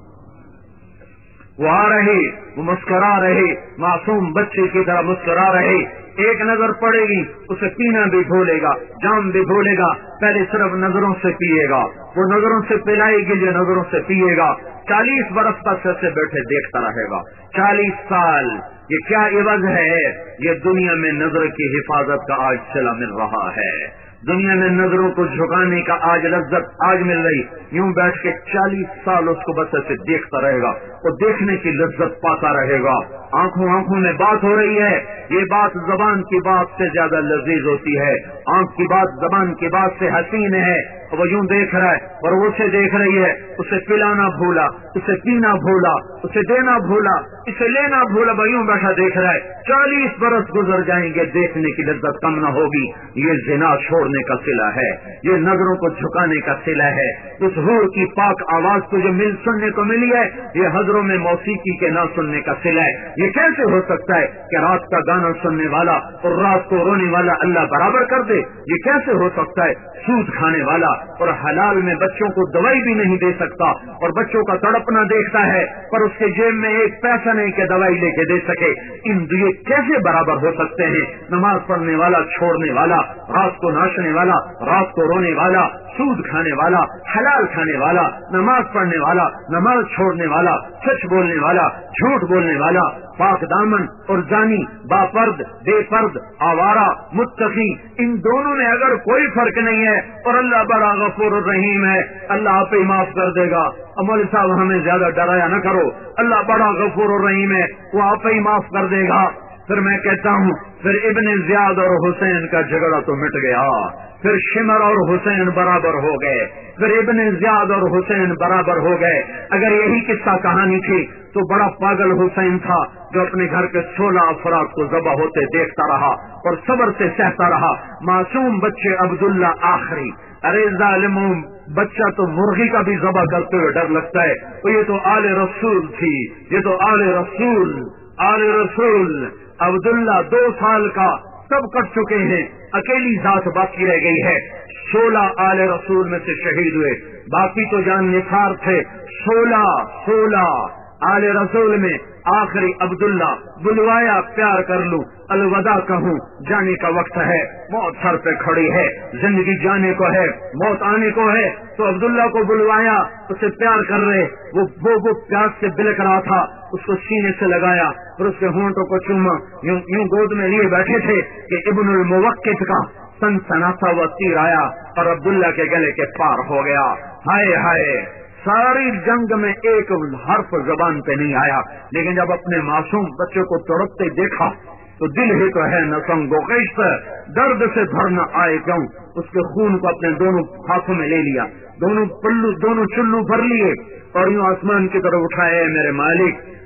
وہ آ رہی، وہ مسکرا رہی، معصوم بچے کی طرح مسکرا رہی. ایک نظر پڑے گی اسے پینا بھی بھولے گا، جام بھی بھولے گا. پہلے صرف نظروں سے پیے گا، وہ نظروں سے پلائے گی جو نظروں سے پیے گا. چالیس برس تک سے بیٹھے دیکھتا رہے گا. چالیس سال یہ کیا عوض ہے؟ یہ دنیا میں نظر کی حفاظت کا آج صلہ مل رہا ہے. دنیا میں نظروں کو جھکانے کا آج لذت آج مل رہی. یوں بیٹھ کے چالیس سال اس کو بس سے دیکھتا رہے گا، اور دیکھنے کی لذت پاتا رہے گا. آنکھوں آنکھوں میں بات ہو رہی ہے، یہ بات زبان کی بات سے زیادہ لذیذ ہوتی ہے. آنکھ کی بات زبان کی بات سے حسین ہے. وہ یوں دیکھ رہا ہے اور وہ اسے دیکھ رہی ہے. اسے پلانا بھولا، اسے پینا بھولا، اسے دینا بھولا، اسے لینا بھولا. وہ یوں بیٹھا دیکھ رہا ہے. چالیس برس گزر جائیں گے، دیکھنے کی لذت کم نہ ہوگی. یہ زنا چھوڑنے کا صلہ ہے، یہ نظروں کو جھکانے کا صلہ ہے. اس حور کی پاک آواز کو جو مل سننے کو ملی ہے، یہ حضروں میں موسیقی کے نہ سننے کا صلہ ہے. یہ کیسے ہو سکتا ہے کہ رات کا گانا سننے والا اور رات کو رونے والا اللہ برابر کر دے؟ یہ کیسے ہو سکتا ہے سود کھانے والا اور حلال میں بچوں کو دوائی بھی نہیں دے سکتا، اور بچوں کا تڑپنا دیکھتا ہے پر اس کے جیب میں ایک پیسہ نہیں کہ دوائی لے کے دے سکے؟ ان یہ کیسے برابر ہو سکتے ہیں؟ نماز پڑھنے والا چھوڑنے والا، رات کو ناچنے والا، رات کو رونے والا، سود کھانے والا، حلال کھانے والا، نماز پڑھنے والا، نماز چھوڑنے والا، سچ بولنے والا، جھوٹ بولنے والا، پاک دامن اور زانی، با پرد، بے پرد، آوارہ، متقی، ان دونوں میں اگر کوئی فرق نہیں ہے اور اللہ بڑا غفور الرحیم ہے، اللہ آپ ہی معاف کر دے گا. مولوی صاحب ہمیں زیادہ ڈرایا نہ کرو، اللہ بڑا غفور الرحیم ہے، وہ آپ ہی معاف کر دے گا. پھر میں کہتا ہوں پھر ابن زیاد اور حسین کا جھگڑا تو مٹ گیا، پھر شمر اور حسین برابر ہو گئے، پھر ابن زیاد اور حسین برابر ہو گئے. اگر یہی قصہ کہانی تھی تو بڑا پاگل حسین تھا جو اپنے گھر کے سولہ افراد کو ذبح ہوتے دیکھتا رہا اور صبر سے سہتا رہا. معصوم بچے عبداللہ آخری، ارے ظالموں، بچہ تو مرغی کا بھی ذبح کرتے ہوئے ڈر لگتا ہے. تو یہ تو آل رسول تھی، یہ تو آل رسول، آل رسول. عبداللہ دو سال کا، سب کٹ چکے ہیں، اکیلی ذات باقی رہ گئی ہے. سولہ آل رسول میں سے شہید ہوئے، باقی تو جان نثار تھے. سولہ سولہ آل رسول میں آخری عبداللہ. بلوایا پیار کر لوں، الوداع کہوں، جانے کا وقت ہے. موت سر پہ کھڑی ہے، زندگی جانے کو ہے، موت آنے کو ہے. تو عبداللہ کو بلوایا، اسے پیار کر رہے. وہ وہ, وہ پیاس سے بلک رہا تھا، اس کو سینے سے لگایا اور اس کے ہونٹوں کو چوما. یوں, یوں گود میں لیے بیٹھے تھے کہ ابن الموقف کا سن سناتا ہوا تیر آیا اور عبداللہ کے گلے کے پار ہو گیا. ہائے ہائے، ساری جنگ میں ایک حرف زبان پہ نہیں آیا، لیکن جب اپنے معصوم بچے کو تڑپتے دیکھا تو دل ہی تو ہے نہ سنگو کیسے درد سے بھرنا آئے کیوں. اس کے خون کو اپنے دونوں ہاتھوں میں لے لیا، دونوں پلو دونوں چلو بھر لیے اور یوں آسمان کی طرف اٹھائے، میرے مالک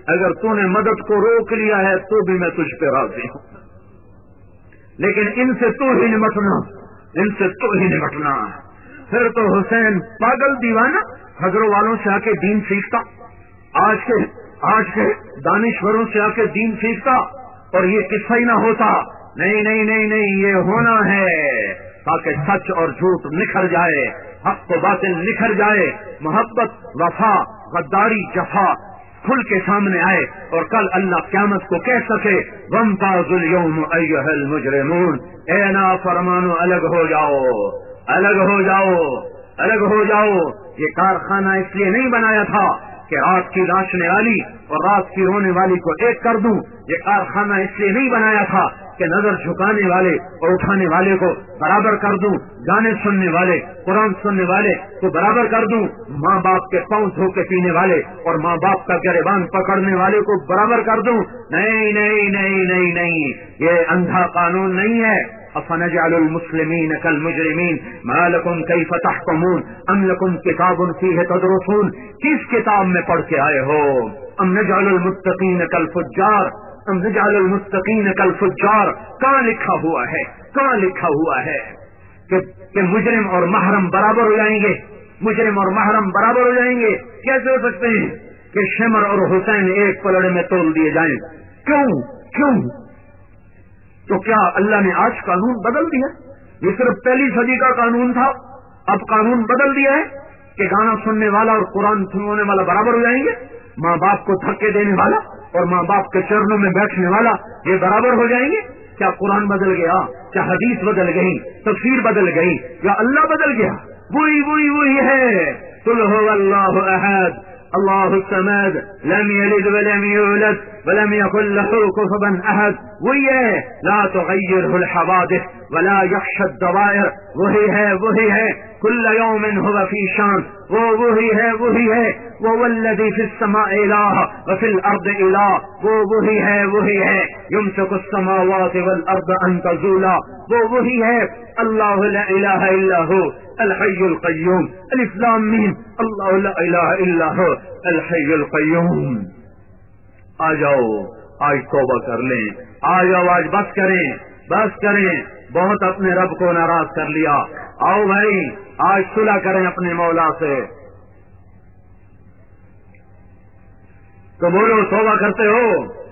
اگر تو نے مدد کو روک لیا ہے تو بھی میں تجھ پہ راضی ہوں، لیکن ان سے تو ہی نمٹنا، ان سے تو ہی نمٹنا۔ پھر تو حسین پاگل دیوانہ حضروں والوں سے آ کے دین سیکھتا، آج کے آج کے دانشوروں سے آ کے دین سیکھتا، اور یہ قصہ ہی نہ ہوتا۔ نہیں نہیں نہیں نہیں، یہ ہونا ہے تاکہ سچ اور جھوٹ نکھر جائے، حق و باطل نکھر جائے، محبت، وفا، غداری، جفا کھل کے سامنے آئے، اور کل اللہ قیامت کو کہہ سکے وَامْتَازُوا الْيَوْمَ أَيُّهَا الْمُجْرِمُونَ، اے نافرمانو الگ ہو جاؤ، الگ ہو جاؤ، الگ ہو جاؤ۔ یہ کارخانہ اس لیے نہیں بنایا تھا کہ رات کی ناچنے والی اور رات کی رونے والی کو ایک کر دوں، یہ کارخانہ اس لیے نہیں بنایا تھا کہ نظر جھکانے والے اور اٹھانے والے کو برابر کر دوں، گانے سننے والے، قرآن سننے والے کو برابر کر دوں، ماں باپ کے پاؤں دھو کے پینے والے اور ماں باپ کا گریبان پکڑنے والے کو برابر کر دوں۔ نہیں نہیں نہیں نہیں نہیں، یہ اندھا قانون نہیں ہے۔ افنجعل المسلمین کالمجرمین ما لکم کیف تحکمون ام لکم کتاب فیہ تدرسون، کس کتاب میں پڑھ کے آئے ہو؟ ام نجعل المتقین کالفجار، ام نجعل المتقین کالفجار، کہاں لکھا ہوا ہے، کہاں لکھا ہوا ہے کہ, کہ مجرم اور محرم برابر ہو جائیں گے، مجرم اور محرم برابر ہو جائیں گے؟ کیسے ہو سکتے ہیں کہ شمر اور حسین ایک پلڑے میں تول دیے جائیں؟ کیوں کیوں؟ تو کیا اللہ نے آج قانون بدل دیا؟ یہ صرف پہلی صدی کا قانون تھا، اب قانون بدل دیا ہے کہ گانا سننے والا اور قرآن سننے والا برابر ہو جائیں گے، ماں باپ کو دھکے دینے والا اور ماں باپ کے چرنوں میں بیٹھنے والا یہ برابر ہو جائیں گے؟ کیا قرآن بدل گیا؟ کیا حدیث بدل گئی؟ تفسیر بدل گئی؟ یا اللہ بدل گیا؟ وہی وہی وہی ہے۔ قل هو اللہ احد اللہ الصمد لم یلد ولم یولد ولم یکن له کفوا احد، وہی ہے۔ لا تغیرہ الحوادث ولا یخشى الدوائر، وہی ہے وہی ہے۔ کل یوم هو فی شان، وہ وہی ہے وہی ہے۔ وهو الذی فی السماء الہ وفی الارض الہ، وہ وہی ہے وہی ہے۔ یمسک السماوات والارض ان تزولا، وہ وہی ہے۔ اللہ لا الہ الا هو الحی القیوم، الف لام میم، اللہ لا الہ الا هو الحی القیوم۔ آ جاؤ آج توبہ کر لیں، آ جاؤ آج بس کریں، بس کریں، بہت اپنے رب کو ناراض کر لیا۔ آؤ بھائی آج صلح کریں اپنے مولا سے۔ تو بولو توبہ کرتے ہو؟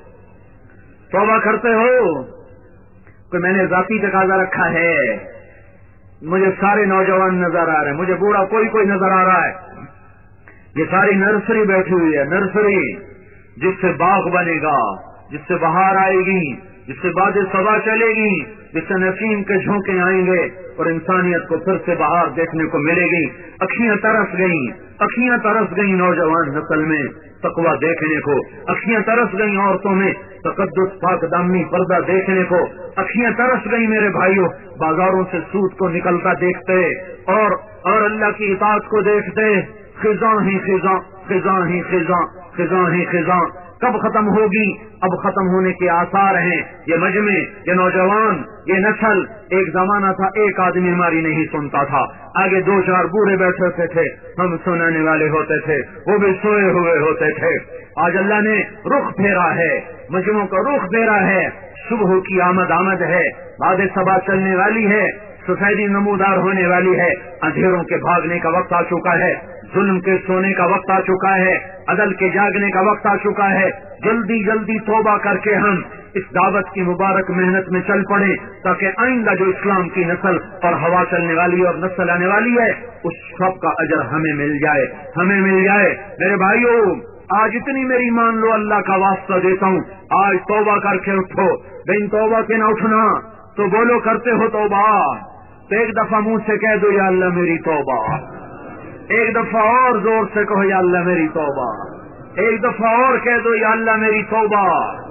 توبہ کرتے ہو؟ کہ میں نے ذاتی تقاضا رکھا ہے، مجھے سارے نوجوان نظر آ رہے ہیں، مجھے بوڑھا کوئی کوئی نظر آ رہا ہے، یہ ساری نرسری بیٹھی ہوئی ہے، نرسری جس سے باغ بنے گا، جس سے بہار آئے گی، جس سے باد صبا چلے گی، جس سے نسیم کے جھونکے آئیں گے اور انسانیت کو پھر سے بہار دیکھنے کو ملے گی۔ اکھیاں ترس گئیں، اکھیاں ترس گئیں نوجوان نسل میں تقویٰ دیکھنے کو، اکھیاں ترس گئیں عورتوں میں تقدس پاک دامنی پردہ دیکھنے کو، اکھیاں ترس گئیں میرے بھائیوں بازاروں سے سود کو نکلتا دیکھتے اور اور اللہ کی اطاعت کو دیکھتے۔ خزاں ہی خزاں، خزاں ہی خزاں، خزاں ہی خزاں، کب ختم ہوگی؟ اب ختم ہونے کے آثار ہیں۔ یہ مجمع، یہ نوجوان، یہ نسل، ایک زمانہ تھا ایک آدمی ہماری نہیں سنتا تھا، آگے دو چار بوڑھے بیٹھے ہوتے تھے، ہم سنانے والے ہوتے تھے، وہ بھی سوئے ہوئے ہوتے تھے۔ آج اللہ نے رخ پھیرا ہے، مجموعوں کا رخ پھیرا ہے، صبح کی آمد آمد ہے، باد صبا چلنے والی ہے، سفیدی نمودار ہونے والی ہے، اندھیروں کے بھاگنے کا وقت آ چکا ہے، ظلم کے سونے کا وقت آ چکا ہے، عدل کے جاگنے کا وقت آ چکا ہے۔ جلدی جلدی توبہ کر کے ہم اس دعوت کی مبارک محنت میں چل پڑے تاکہ آئندہ جو اسلام کی نسل اور ہوا چلنے والی اور نسل آنے والی ہے اس سب کا اجر ہمیں مل جائے، ہمیں مل جائے۔ میرے بھائیوں آج اتنی میری مان لو، اللہ کا واسطہ دیتا ہوں، آج توبہ کر کے اٹھو۔ بین توبہ کے نہ اٹھنا تو بولو کرتے ہو توبہ، تو ایک دفعہ منہ سے کہہ دو یا اللہ میری توبہ، ایک دفعہ اور زور سے کہو یا اللہ میری توبہ، ایک دفعہ اور کہہ دو یا اللہ میری توبہ۔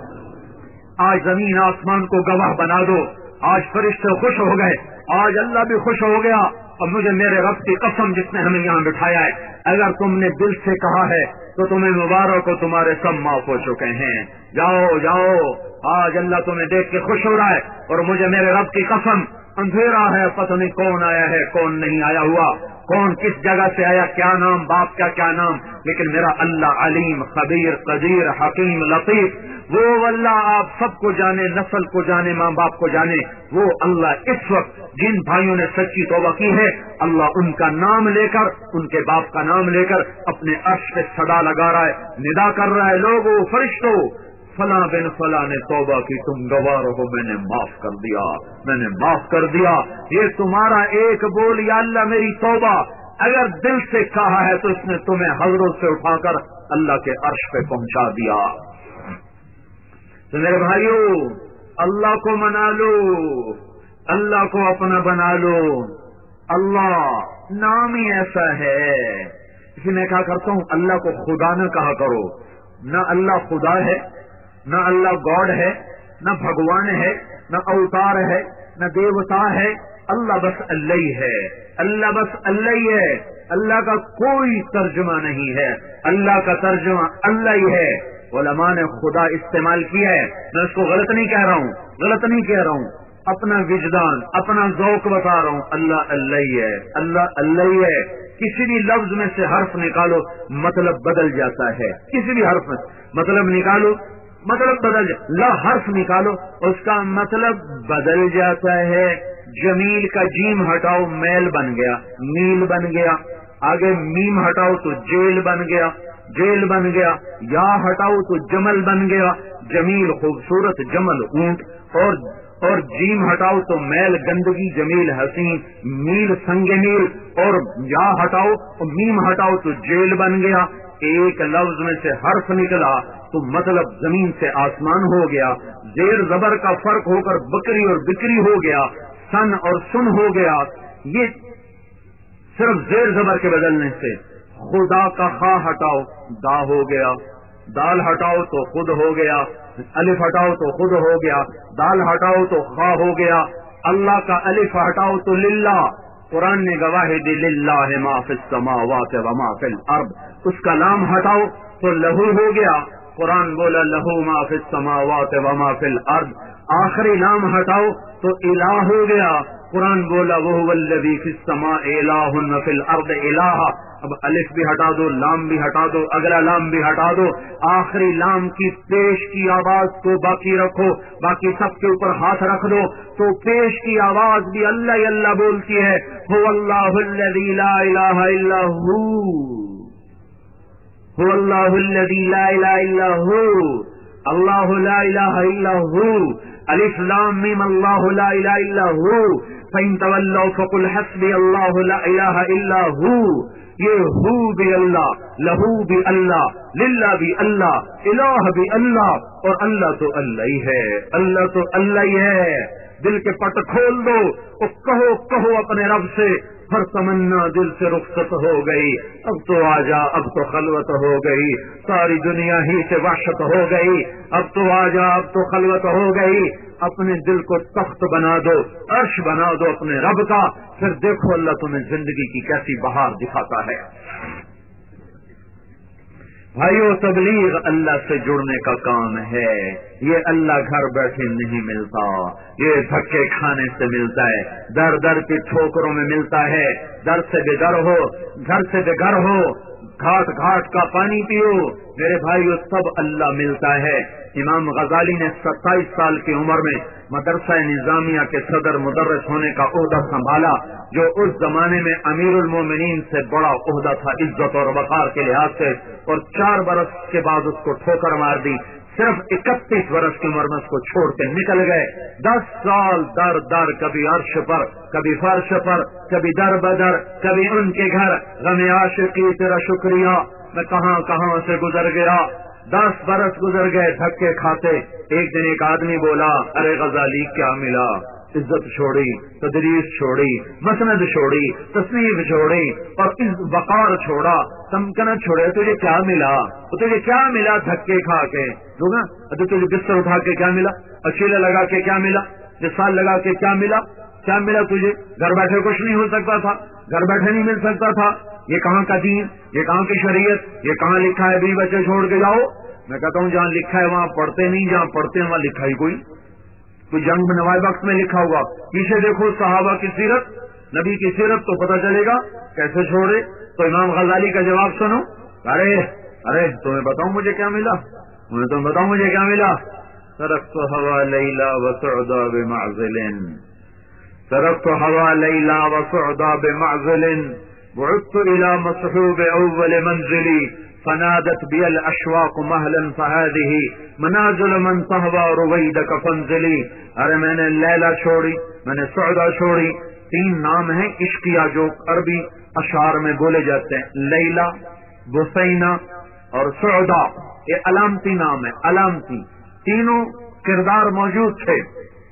آج زمین آسمان کو گواہ بنا دو، آج فرشتے خوش ہو گئے، آج اللہ بھی خوش ہو گیا، اور مجھے میرے رب کی قسم جس نے ہمیں یہاں بٹھایا ہے، اگر تم نے دل سے کہا ہے تو تمہیں مبارک ہو، تمہارے سب معاف ہو چکے ہیں۔ جاؤ جاؤ، آج اللہ تمہیں دیکھ کے خوش ہو رہا ہے، اور مجھے میرے رب کی قسم اندھیرا ہے، پتہ نہیں کون آیا ہے کون نہیں آیا ہوا، کون کس جگہ سے آیا، کیا نام، باپ کا کیا نام، لیکن میرا اللہ علیم خبیر قدیر حکیم لطیف، وہ اللہ آپ سب کو جانے، نسل کو جانے، ماں باپ کو جانے۔ وہ اللہ اس وقت جن بھائیوں نے سچی توبہ کی ہے، اللہ ان کا نام لے کر، ان کے باپ کا نام لے کر اپنے عرش پہ صدا لگا رہا ہے، ندا کر رہا ہے، لوگوں فرشتوں فلاں بن فلاں نے توبہ کی، تم گوار ہو، میں نے معاف کر دیا، میں نے معاف کر دیا۔ یہ تمہارا ایک بول یا اللہ میری توبہ اگر دل سے کہا ہے تو اس نے تمہیں حضرت سے اٹھا کر اللہ کے عرش پہ پہنچا دیا۔ تو میرے بھائیو، اللہ کو منا لو، اللہ کو اپنا بنا لو۔ اللہ نام ہی ایسا ہے، اسی میں کہا کرتا ہوں اللہ کو خدا نہ کہا کرو، نہ اللہ خدا ہے، نہ اللہ گاڈ ہے، نہ بھگوان ہے، نہ اوتار ہے، نہ دیوتا ہے، اللہ بس اللہ ہی ہے، اللہ بس اللہ ہی ہے، اللہ کا کوئی ترجمہ نہیں ہے، اللہ کا ترجمہ اللہ ہی ہے۔ علماء نے خدا استعمال کیا ہے، میں اس کو غلط نہیں کہہ رہا ہوں، غلط نہیں کہہ رہا ہوں، اپنا وجدان اپنا ذوق بتا رہا ہوں، اللہ اللہ ہی ہے، اللہ اللہ ہی ہے۔ کسی بھی لفظ میں سے حرف نکالو مطلب بدل جاتا ہے، کسی بھی حرف میں مطلب نکالو مطلب بدل جاتا، لا حرف نکالو اس کا مطلب بدل جاتا ہے۔ جمیل کا جیم ہٹاؤ میل بن گیا، میل بن گیا، آگے میم ہٹاؤ تو جیل بن گیا، جیل بن گیا، یا ہٹاؤ تو جمل بن گیا، جمیل خوبصورت، جمل اونٹ، اور اور جیم ہٹاؤ تو میل گندگی، جمیل حسین، میل سنگ میل، اور یا ہٹاؤ میم ہٹاؤ تو جیل بن گیا۔ ایک لفظ میں سے حرف نکلا تو مطلب زمین سے آسمان ہو گیا، زیر زبر کا فرق ہو کر بکری اور بکری ہو گیا، سن اور سن ہو گیا۔ یہ صرف زیر زبر کے بدلنے سے۔ خدا کا خا ہٹاؤ دا ہو گیا، دال ہٹاؤ تو خود ہو گیا، الف ہٹاؤ تو خود ہو گیا، دال ہٹاؤ تو خا ہو گیا۔ اللہ کا الف ہٹاؤ تو للہ، قرآن نے گواہی دی للہ ما فی السماوات و ما فی الارض۔ اس کا لام ہٹاؤ تو لہو ہو گیا، قرآن بولا لہو ما فی السماوات و ما فی الارض۔ آخری لام ہٹاؤ تو الہ ہو گیا، قرآن بولا وہو الذی فی السماء الہ و فی الارض الہ۔ اب الف بھی ہٹا دو، لام بھی ہٹا دو، اگلا لام بھی ہٹا دو، آخری لام کی پیش کی آواز کو باقی رکھو، باقی سب کے اوپر ہاتھ رکھ دو تو پیش کی آواز بھی اللہ ہی اللہ بولتی ہے۔ هو اللہ الذی لا الہ الا ہو، هو اللہ الذی لا الہ الا ہو، اللہ لا الہ الا ہو، الف لام میم اللہ لا الہ الا ہو، فإن تولوا فقل حسبی اللہ لا الہ الا ہو۔ یہ ہو بھی اللہ، لہو بھی اللہ، للہ بھی اللہ، الہ بھی اللہ، اور اللہ تو اللہ ہی ہے، اللہ تو اللہ ہی ہے۔ دل کے پٹ کھول دو اور کہو کہو اپنے رب سے، ہر تمنا دل سے رخصت ہو گئی، اب تو آجا، اب تو خلوت ہو گئی، ساری دنیا ہی سے وحشت ہو گئی، اب تو آجا، اب تو خلوت ہو گئی۔ اپنے دل کو تخت بنا دو، عرش بنا دو اپنے رب کا، پھر دیکھو اللہ تمہیں زندگی کی کیسی بہار دکھاتا ہے۔ بھائیو، تبلیغ اللہ سے جڑنے کا کام ہے، یہ اللہ گھر بیٹھے نہیں ملتا، یہ دھکے کھانے سے ملتا ہے، در در کی ٹھوکروں میں ملتا ہے، در سے بے در ہو، گھر سے بے گھر ہو، گھاٹ گھاٹ کا پانی پیو، میرے بھائیو سب اللہ ملتا ہے۔ امام غزالی نے ستائیس سال کی عمر میں مدرسہ نظامیہ کے صدر مدرس ہونے کا عہدہ سنبھالا، جو اس زمانے میں امیر المومنین سے بڑا عہدہ تھا عزت اور وقار کے لحاظ سے، اور چار برس کے بعد اس کو ٹھوکر مار دی، صرف اکتیس برس کی عمر میں اس کو چھوڑ کے نکل گئے۔ دس سال در در، کبھی عرش پر، کبھی فرش پر، کبھی در بدر، کبھی ان کے گھر، غم عاشقی تیرا شکریہ، میں کہاں کہاں سے گزر گیا۔ دس برس گزر گئے دھکے کھاتے۔ ایک دن ایک آدمی بولا، ارے غزالی کیا ملا؟ عزت چھوڑی، تدریس چھوڑی، مسند چھوڑی، تصنیف چھوڑی، اور اس وقار چھوڑا، تمکنت چھوڑے، تجھے کیا ملا؟ تجھے کیا ملا دھکے کھا کے؟ نا تجھے بستر اٹھا کے کیا ملا؟ اچیلے لگا کے کیا ملا؟ جسال لگا کے کیا ملا؟ کیا ملا تجھے؟ گھر بیٹھے کچھ نہیں ہو سکتا تھا، گھر بیٹھے نہیں مل سکتا تھا۔ یہ کہاں کا دین، یہ کہاں کی شریعت، یہ کہاں لکھا ہے بیوی بچے چھوڑ کے جاؤ؟ میں کہتا ہوں جہاں لکھا ہے وہاں پڑھتے نہیں، جہاں پڑھتے ہیں وہاں لکھا ہی کوئی کوئی جنگ میں نوائے وقت میں لکھا ہوا۔ پیچھے دیکھو صحابہ کی سیرت، نبی کی سیرت تو پتہ چلے گا، کیسے چھوڑے؟ تو امام غزالی کا جواب سنو. ارے ارے تمہیں بتاؤں مجھے کیا ملا، میں تمہیں بتاؤں مجھے کیا ملا. ترکت ہوا لیلا وسعدا بمعزل، ترکت ہوا لیلا وسعدا بمعزل، بعثت الى مصحوب اول منزلی، فنادت بي الاشواق مهلا فهذه منازل من تهوى رويدك فانزلي. ارے میں نے لیلا چھوڑی، میں نے سعدا چھوڑی. تین نام ہیں عشقیہ جو عربی اشعار میں بولے جاتے ہیں، لیلا، بسینا اور سعدا. یہ علامتی نام ہے، علامتی. تینوں کردار موجود تھے.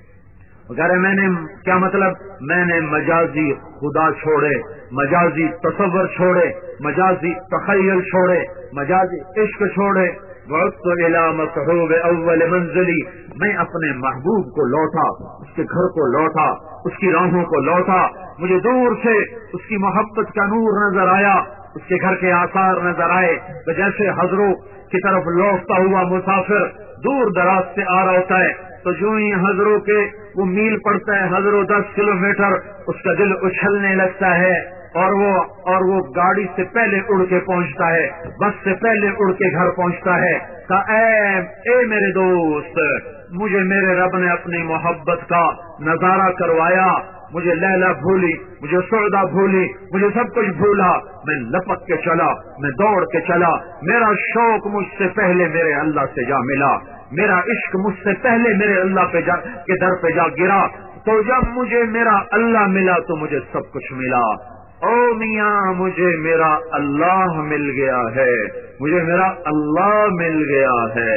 اگر میں نے کیا مطلب، میں نے مجازی خدا چھوڑے، مجازی تصور چھوڑے، مجازی تخیل چھوڑے، مجازی عشق چھوڑے. وقت الى مصحوب اول منزلی، میں اپنے محبوب کو لوٹا، اس کے گھر کو لوٹا، اس کی راہوں کو لوٹا. مجھے دور سے اس کی محبت کا نور نظر آیا، اس کے گھر کے آثار نظر آئے. تو جیسے حضروں کی طرف لوٹتا ہوا مسافر دور دراز سے آ رہا ہوتا ہے، تو جو ہی حضروں کے وہ میل پڑتا ہے، حضروں دس کلو میٹر، اس کا دل اچھلنے لگتا ہے اور وہ اور وہ گاڑی سے پہلے اڑ کے پہنچتا ہے، بس سے پہلے اڑ کے گھر پہنچتا ہے. کہ اے اے میرے دوست، مجھے میرے رب نے اپنی محبت کا نظارہ کروایا. مجھے لیلا بھولی، مجھے سعدا بھولی، مجھے سب کچھ بھولا. میں لپک کے چلا، میں دوڑ کے چلا. میرا شوق مجھ سے پہلے میرے اللہ سے جا ملا، میرا عشق مجھ سے پہلے میرے اللہ پہ جا کے در پہ جا گرا. تو جب مجھے میرا اللہ ملا تو مجھے سب کچھ ملا. او میاں مجھے میرا اللہ مل گیا ہے، مجھے میرا اللہ مل گیا ہے.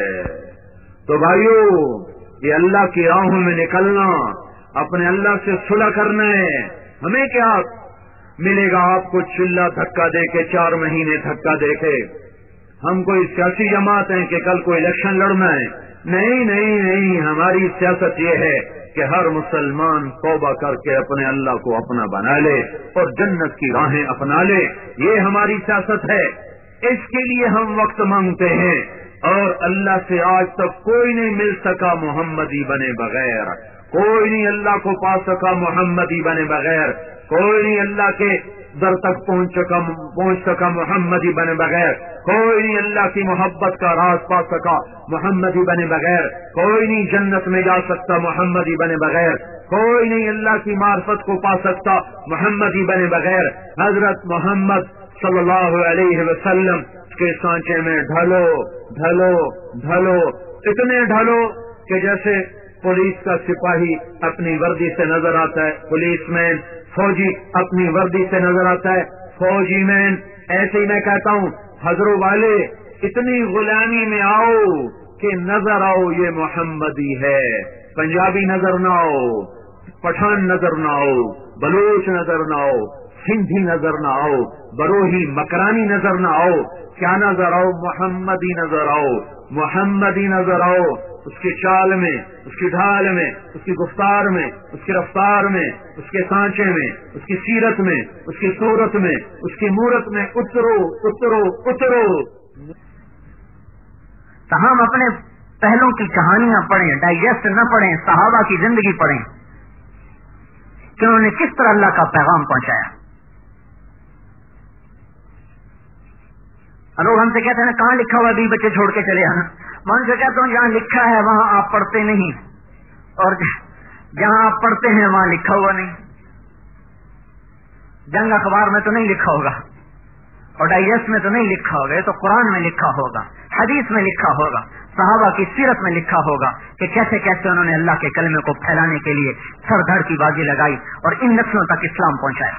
تو بھائیو، یہ اللہ کی راہوں میں نکلنا، اپنے اللہ سے صلح کرنا ہے. ہمیں کیا ملے گا آپ کو چلا دھکا دے کے، چار مہینے دھکا دے کے؟ ہم کوئی سیاسی جماعت ہیں کہ کل کو الیکشن لڑنا ہے؟ نہیں نہیں نہیں، ہماری سیاست یہ ہے کہ ہر مسلمان توبہ کر کے اپنے اللہ کو اپنا بنا لے اور جنت کی راہیں اپنا لے. یہ ہماری سیاست ہے. اس کے لیے ہم وقت مانگتے ہیں، اور اللہ سے آج تک کوئی نہیں مل سکا محمدی بنے بغیر، کوئی نہیں اللہ کو پا سکا محمدی بنے بغیر، کوئی نہیں اللہ کے در تک پہنچ سکا پہنچ سکا محمدی بنے بغیر، کوئی نہیں اللہ کی محبت کا راز پا سکا محمدی بنے بغیر، کوئی نہیں جنت میں جا سکتا محمدی بنے بغیر، کوئی نہیں اللہ کی معرفت کو پا سکتا محمدی بنے بغیر. حضرت محمد صلی اللہ علیہ وسلم کے سانچے میں ڈھلو ڈھلو ڈھلو، اتنے ڈھلو کہ جیسے پولیس کا سپاہی اپنی وردی سے نظر آتا ہے، پولیس مین، فوجی اپنی وردی سے نظر آتا ہے، فوجی مین. ایسے ہی میں کہتا ہوں حضروں والے، اتنی غلامی میں آؤ کہ نظر آؤ یہ محمدی ہے. پنجابی نظر نہ آؤ، پٹھان نظر نہ آؤ، بلوچ نظر نہ آؤ، سندھی نظر نہ آؤ، بروہی مکرانی نظر نہ آؤ. کیا نظر آؤ؟ محمدی نظر آؤ، محمدی نظر آؤ. اس کی چال میں، اس کی ڈھال میں، اس کی گفتار میں، اس کی رفتار میں، اس کے سانچے میں، اس کی سیرت میں، اس کی صورت میں، اس کی مورت میں اترو اترو اترو. تو ہم اپنے پہلوں کی کہانیاں پڑھیں، ڈائجسٹ نہ پڑھیں، صحابہ کی زندگی پڑھیں کہ انہوں نے کس طرح اللہ کا پیغام پہنچایا. لوگ ہم سے کہتے ہیں کہاں لکھا ہوا بھی بچے چھوڑ کے چلے آنا. میں ان سے کہتا ہوں جہاں لکھا ہے وہاں آپ پڑھتے نہیں، اور جہاں آپ پڑھتے ہیں وہاں لکھا ہوا نہیں. جنگ اخبار میں تو نہیں لکھا ہوگا، اور ڈائجسٹ میں تو نہیں لکھا ہوگا. یہ تو قرآن میں لکھا ہوگا، حدیث میں لکھا ہوگا، صحابہ کی سیرت میں لکھا ہوگا کہ کیسے کیسے انہوں نے اللہ کے کلمے کو پھیلانے کے لیے سر دھڑ کی بازی لگائی اور ان نسلوں تک اسلام پہنچایا.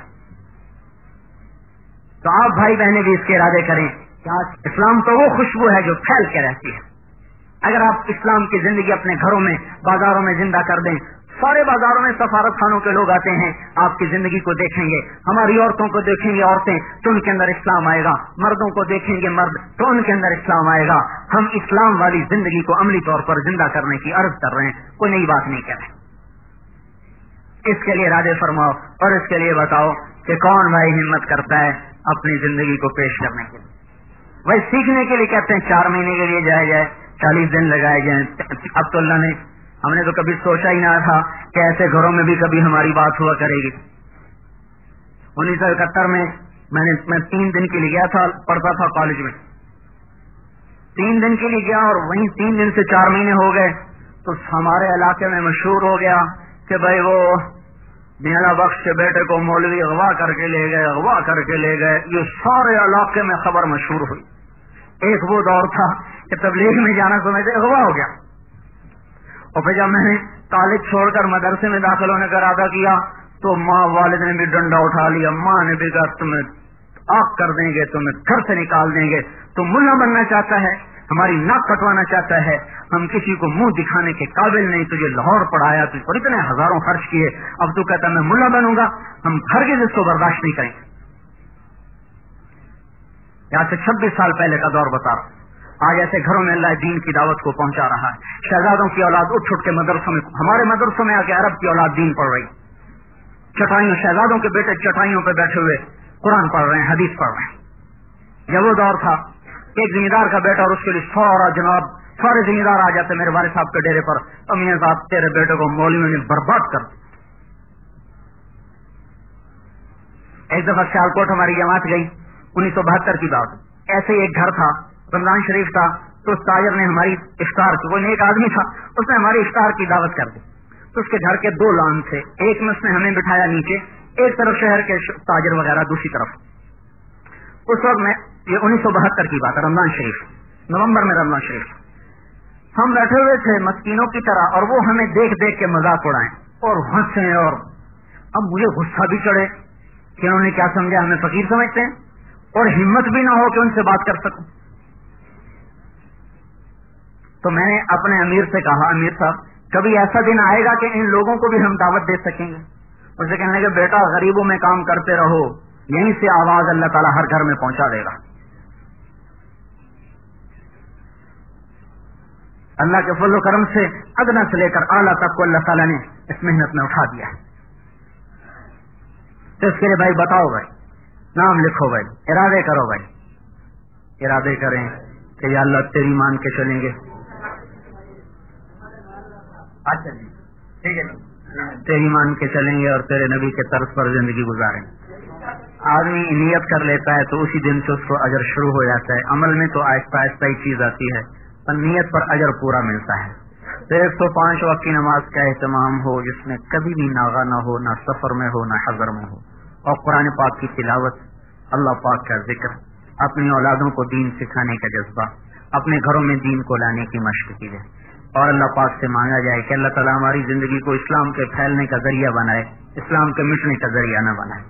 تو آپ بھائی بہنیں بھی اس کے ارادے کریں. اسلام تو وہ خوشبو ہے جو پھیل کے رہتی ہے. اگر آپ اسلام کی زندگی اپنے گھروں میں، بازاروں میں زندہ کر دیں، سارے بازاروں میں سفارت خانوں کے لوگ آتے ہیں، آپ کی زندگی کو دیکھیں گے. ہماری عورتوں کو دیکھیں گے عورتیں تو ان کے اندر اسلام آئے گا، مردوں کو دیکھیں گے مرد تو ان کے اندر اسلام آئے گا. ہم اسلام والی زندگی کو عملی طور پر زندہ کرنے کی عرض کر رہے ہیں، کوئی نئی بات نہیں کر رہے. اس کے لیے ارادے فرماؤ اور اس کے لیے بتاؤ کہ کون بھائی ہمت کرتا ہے اپنی زندگی کو پیش کرنے کے لیے. وہی سیکھنے کے لیے کہتے ہیں چار مہینے کے لیے جایا جائے، چالیس دن لگائے جائیں. اب تو اللہ نے، ہم نے تو کبھی سوچا ہی نہ تھا کہ ایسے گھروں میں بھی کبھی ہماری بات ہوا کرے گی. انیس سو اکہتر میں میں نے میں تین دن کے لیے گیا تھا, پڑھتا تھا کالج میں, تین دن کے لیے گیا اور وہیں تین دن سے چار مہینے ہو گئے تو ہمارے علاقے میں مشہور ہو گیا کہ بھائی وہ میاں بخش کے بیٹے کو مولوی اغوا کر کے لے گئے, اغوا کر کے لے گئے. یہ سارے علاقے میں خبر مشہور ہوئی. ایک وہ دور تھا کہ تبلیغ میں جانا سمجھتے اغوا ہو گیا. اور پھر جب میں نے کالج چھوڑ کر مدرسے میں داخل ہونے کا ارادہ کیا تو ماں والد نے بھی ڈنڈا اٹھا لیا, ماں نے بھی کہا تمہیں آگ کر دیں گے, تمہیں گھر سے نکال دیں گے, تم ملا بننا چاہتا ہے, ہماری ناک کٹوانا چاہتا ہے, ہم کسی کو منہ دکھانے کے قابل نہیں, تجھے لاہور پڑھایا, تجھ پر اتنے ہزاروں خرچ کیے, اب تو کہتا میں ملا بنوں گا, ہم ہرگز اس کو برداشت نہیں کریں گے. یہاں سے چھبیس سال پہلے کا دور بتا رہا ہوں. آج ایسے گھروں میں اللہ دین کی دعوت کو پہنچا رہا ہے. شہزادوں کی اولاد اٹھ اٹھ کے مدرسوں میں, ہمارے مدرسوں میں آ کے عرب کی اولاد دین پڑھ رہی, چٹائیوں, شہزادوں کے بیٹے چٹائیوں پہ بیٹھے ہوئے قرآن پڑھ رہے ہیں, حدیث پڑھ رہے ہیں. یہ وہ دور تھا ایک ذمہ دار کا بیٹا اور اس کے لیے سارا جناب سارے ذمہ دار آ جاتے میرے والد صاحب کے ڈیرے پر, امیاں صاحب تیرے بیٹے کو مولویوں نے برباد کر دیا. ایک دفعہ سیالکوٹ ہماری جماعت گئی, انیس سو بہتر کی بات. ایسے ایک گھر تھا, رمضان شریف تھا, تو اس تاجر نے ہماری افطار کی, کوئی ایک آدمی تھا, اس نے ہماری افطار کی دعوت کر دی. تو اس کے گھر کے دو لان تھے, ایک میں اس نے ہمیں بٹھایا نیچے, ایک طرف شہر کے تاجر وغیرہ دوسری طرف. اس وقت میں, یہ انیس سو بہتر کی بات ہے, رمضان شریف, نومبر میں رمضان شریف, ہم بیٹھے ہوئے تھے مسکینوں کی طرح اور وہ ہمیں دیکھ دیکھ کے مذاق اڑائیں اور ہنسیں. اور اب مجھے غصہ بھی چڑھے کہ انہوں نے کیا سمجھا, ہمیں فقیر سمجھتے ہیں, اور ہمت بھی نہ ہو کہ ان سے بات کر سکوں. تو میں نے اپنے امیر سے کہا, امیر صاحب کبھی ایسا دن آئے گا کہ ان لوگوں کو بھی ہم دعوت دے سکیں گے؟ اسے کہنے لگے بیٹا غریبوں میں کام کرتے رہو, یہیں سے آواز اللہ تعالیٰ ہر گھر میں پہنچا دے گا. اللہ کے فضل و کرم سے ادنا سے لے کر اعلیٰ تک کو اللہ تعالیٰ نے اس محنت میں اٹھا دیا. تو اس کے لیے بھائی بتاؤ, بھائی نام لکھو, بھائی ارادے کرو, بھائی ارادے کریں کہ یا اللہ تیری مان کے چلیں گے. اچھا جی ٹھیک ہے, تیری مان کے چلیں گے اور تیرے نبی کے طرز پر زندگی گزاریں گے. آدمی نیت کر لیتا ہے تو اسی دن سے اس کو اجر شروع ہو جاتا ہے. عمل میں تو آہستہ آہستہ ہی چیز آتی ہے, پر نیت پر اجر پورا ملتا ہے. تو ایک سو پانچ وقت کی نماز کا اہتمام ہو جس میں کبھی بھی ناغہ نہ ہو, نہ سفر میں ہو, نہ حضر میں ہو, اور قرآن پاک کی تلاوت, اللہ پاک کا ذکر, اپنی اولادوں کو دین سکھانے کا جذبہ, اپنے گھروں میں دین کو لانے کی مشق کی جائے, اور اللہ پاک سے مانگا جائے کہ اللہ تعالیٰ ہماری زندگی کو اسلام کے پھیلنے کا ذریعہ بنائے, اسلام کے مٹنے کا ذریعہ نہ بنائے.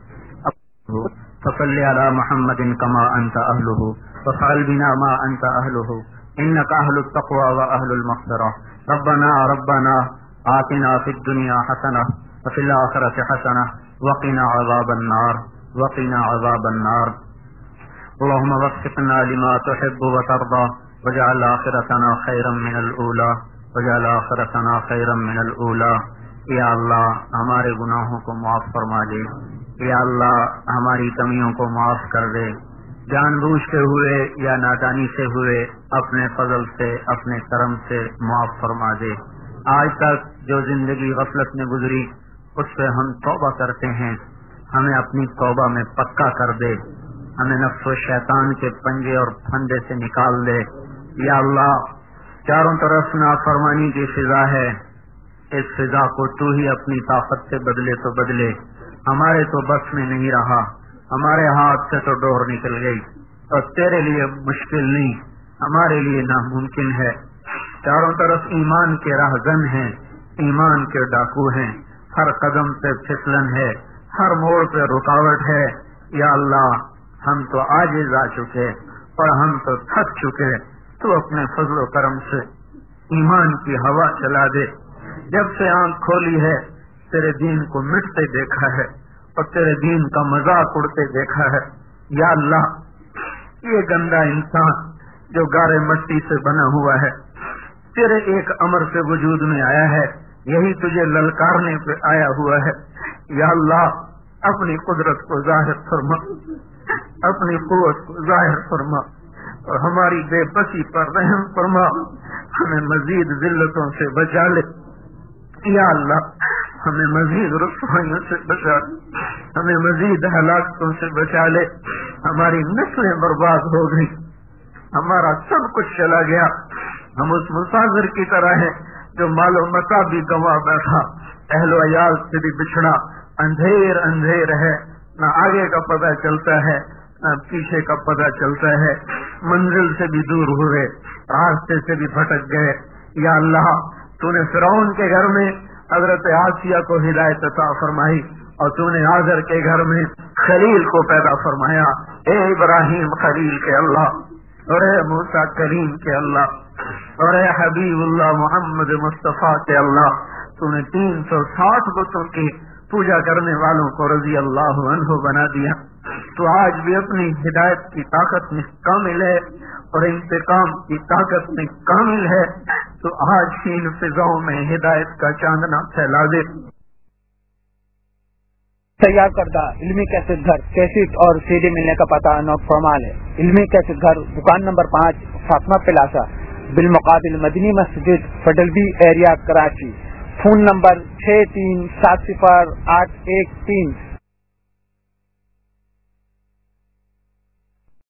فصلی علی محمد کما انت اہلہ وفعل بنا ما انت اہلہ انک اہل التقوی واہل المغفرہ. ربنا ربنا آتنا فی الدنیا حسنہ وفی الآخرۃ حسنہ وقنا عذاب النار وقنا عذاب النار. اللهم وفقنا لما تحب وترضى واجعل آخرتنا خيرا من الأولى واجعل آخرتنا خيرا من الأولى. یا اللہ ہمارے گناہوں کو معاف فرما دے, یا اللہ ہماری کمیوں کو معاف کر دے, جان بوجھ کے ہوئے یا نادانی سے ہوئے اپنے فضل سے اپنے کرم سے معاف فرما دے. آج تک جو زندگی غفلت میں گزری اس پہ ہم توبہ کرتے ہیں, ہمیں اپنی توبہ میں پکا کر دے, ہمیں نفس و شیطان کے پنجے اور پھندے سے نکال دے. یا اللہ چاروں طرف نافرمانی کی فضا ہے, اس فضا کو تو ہی اپنی طاقت سے بدلے تو بدلے, ہمارے تو بس میں نہیں رہا, ہمارے ہاتھ سے تو ڈور نکل گئی, اور تیرے لیے مشکل نہیں, ہمارے لیے ناممکن ہے. چاروں طرف ایمان کے راہزن ہیں, ایمان کے ڈاکو ہیں, ہر قدم پہ پھسلن ہے, ہر موڑ پہ رکاوٹ ہے. یا اللہ ہم تو عاجز آ چکے اور ہم تو تھک چکے, تو اپنے فضل و کرم سے ایمان کی ہوا چلا دے. جب سے آنکھ کھولی ہے تیرے دین کو مٹتے دیکھا ہے اور تیرے دین کا مذاق اڑتے دیکھا ہے. یا اللہ یہ گندا انسان جو گارے مٹی سے بنا ہوا ہے تیرے ایک امر سے وجود میں آیا ہے, یہی تجھے للکارنے پہ آیا ہوا ہے. یا اللہ اپنی قدرت کو ظاہر فرما, اپنی قوت کو ظاہر فرما, اور ہماری بے بسی پر رحم فرما, ہمیں مزید ذلتوں سے بچا لے. یا اللہ ہمیں مزید رسوائیوں سے بچا لے. ہمیں مزید ہلاکتوں سے بچا لے. ہماری نسلیں برباد ہو گئی، ہمارا سب کچھ چلا گیا. ہم اس مسافر کی طرح ہیں جو مال و متا بھی گنوا بیٹھا، اہل و عیال سے بھی بچھڑا، اندھیر اندھیر ہے، نہ آگے کا پتہ چلتا ہے نہ پیچھے کا پتہ چلتا ہے، منزل سے بھی دور ہوئے، راستے سے بھی بھٹک گئے. یا اللہ، تو نے فرعون کے گھر میں حضرت آسیہ کو ہدایت عطا فرمائی اور تو نے آزر کے گھر میں خلیل کو پیدا فرمایا. اے ابراہیم خلیل کے اللہ، اور اے موسیٰ کریم کے اللہ، اور اے حبیب اللہ محمد مصطفیٰ کے اللہ، تو نے تین سو ساٹھ بتوں کی پوجا کرنے والوں کو رضی اللہ عنہ بنا دیا. تو آج بھی اپنی ہدایت کی طاقت میں کامل ہے اور انتقام کی طاقت میں کامل ہے. تو آج کی ان فضاؤں میں ہدایت کا چاندنا پھیلا دے. تیار کردہ علمی کیسٹ گھر کیسٹ اور سی ڈی ملنے کا پتہ نوٹ فرمال ہے. علمی کیسٹ گھر دکان نمبر پانچ فاطمہ پلازا بالمقابل مدنی مسجد فڈلبی ایریا کراچی. فون نمبر چھ تین سات صفر آٹھ ایک تین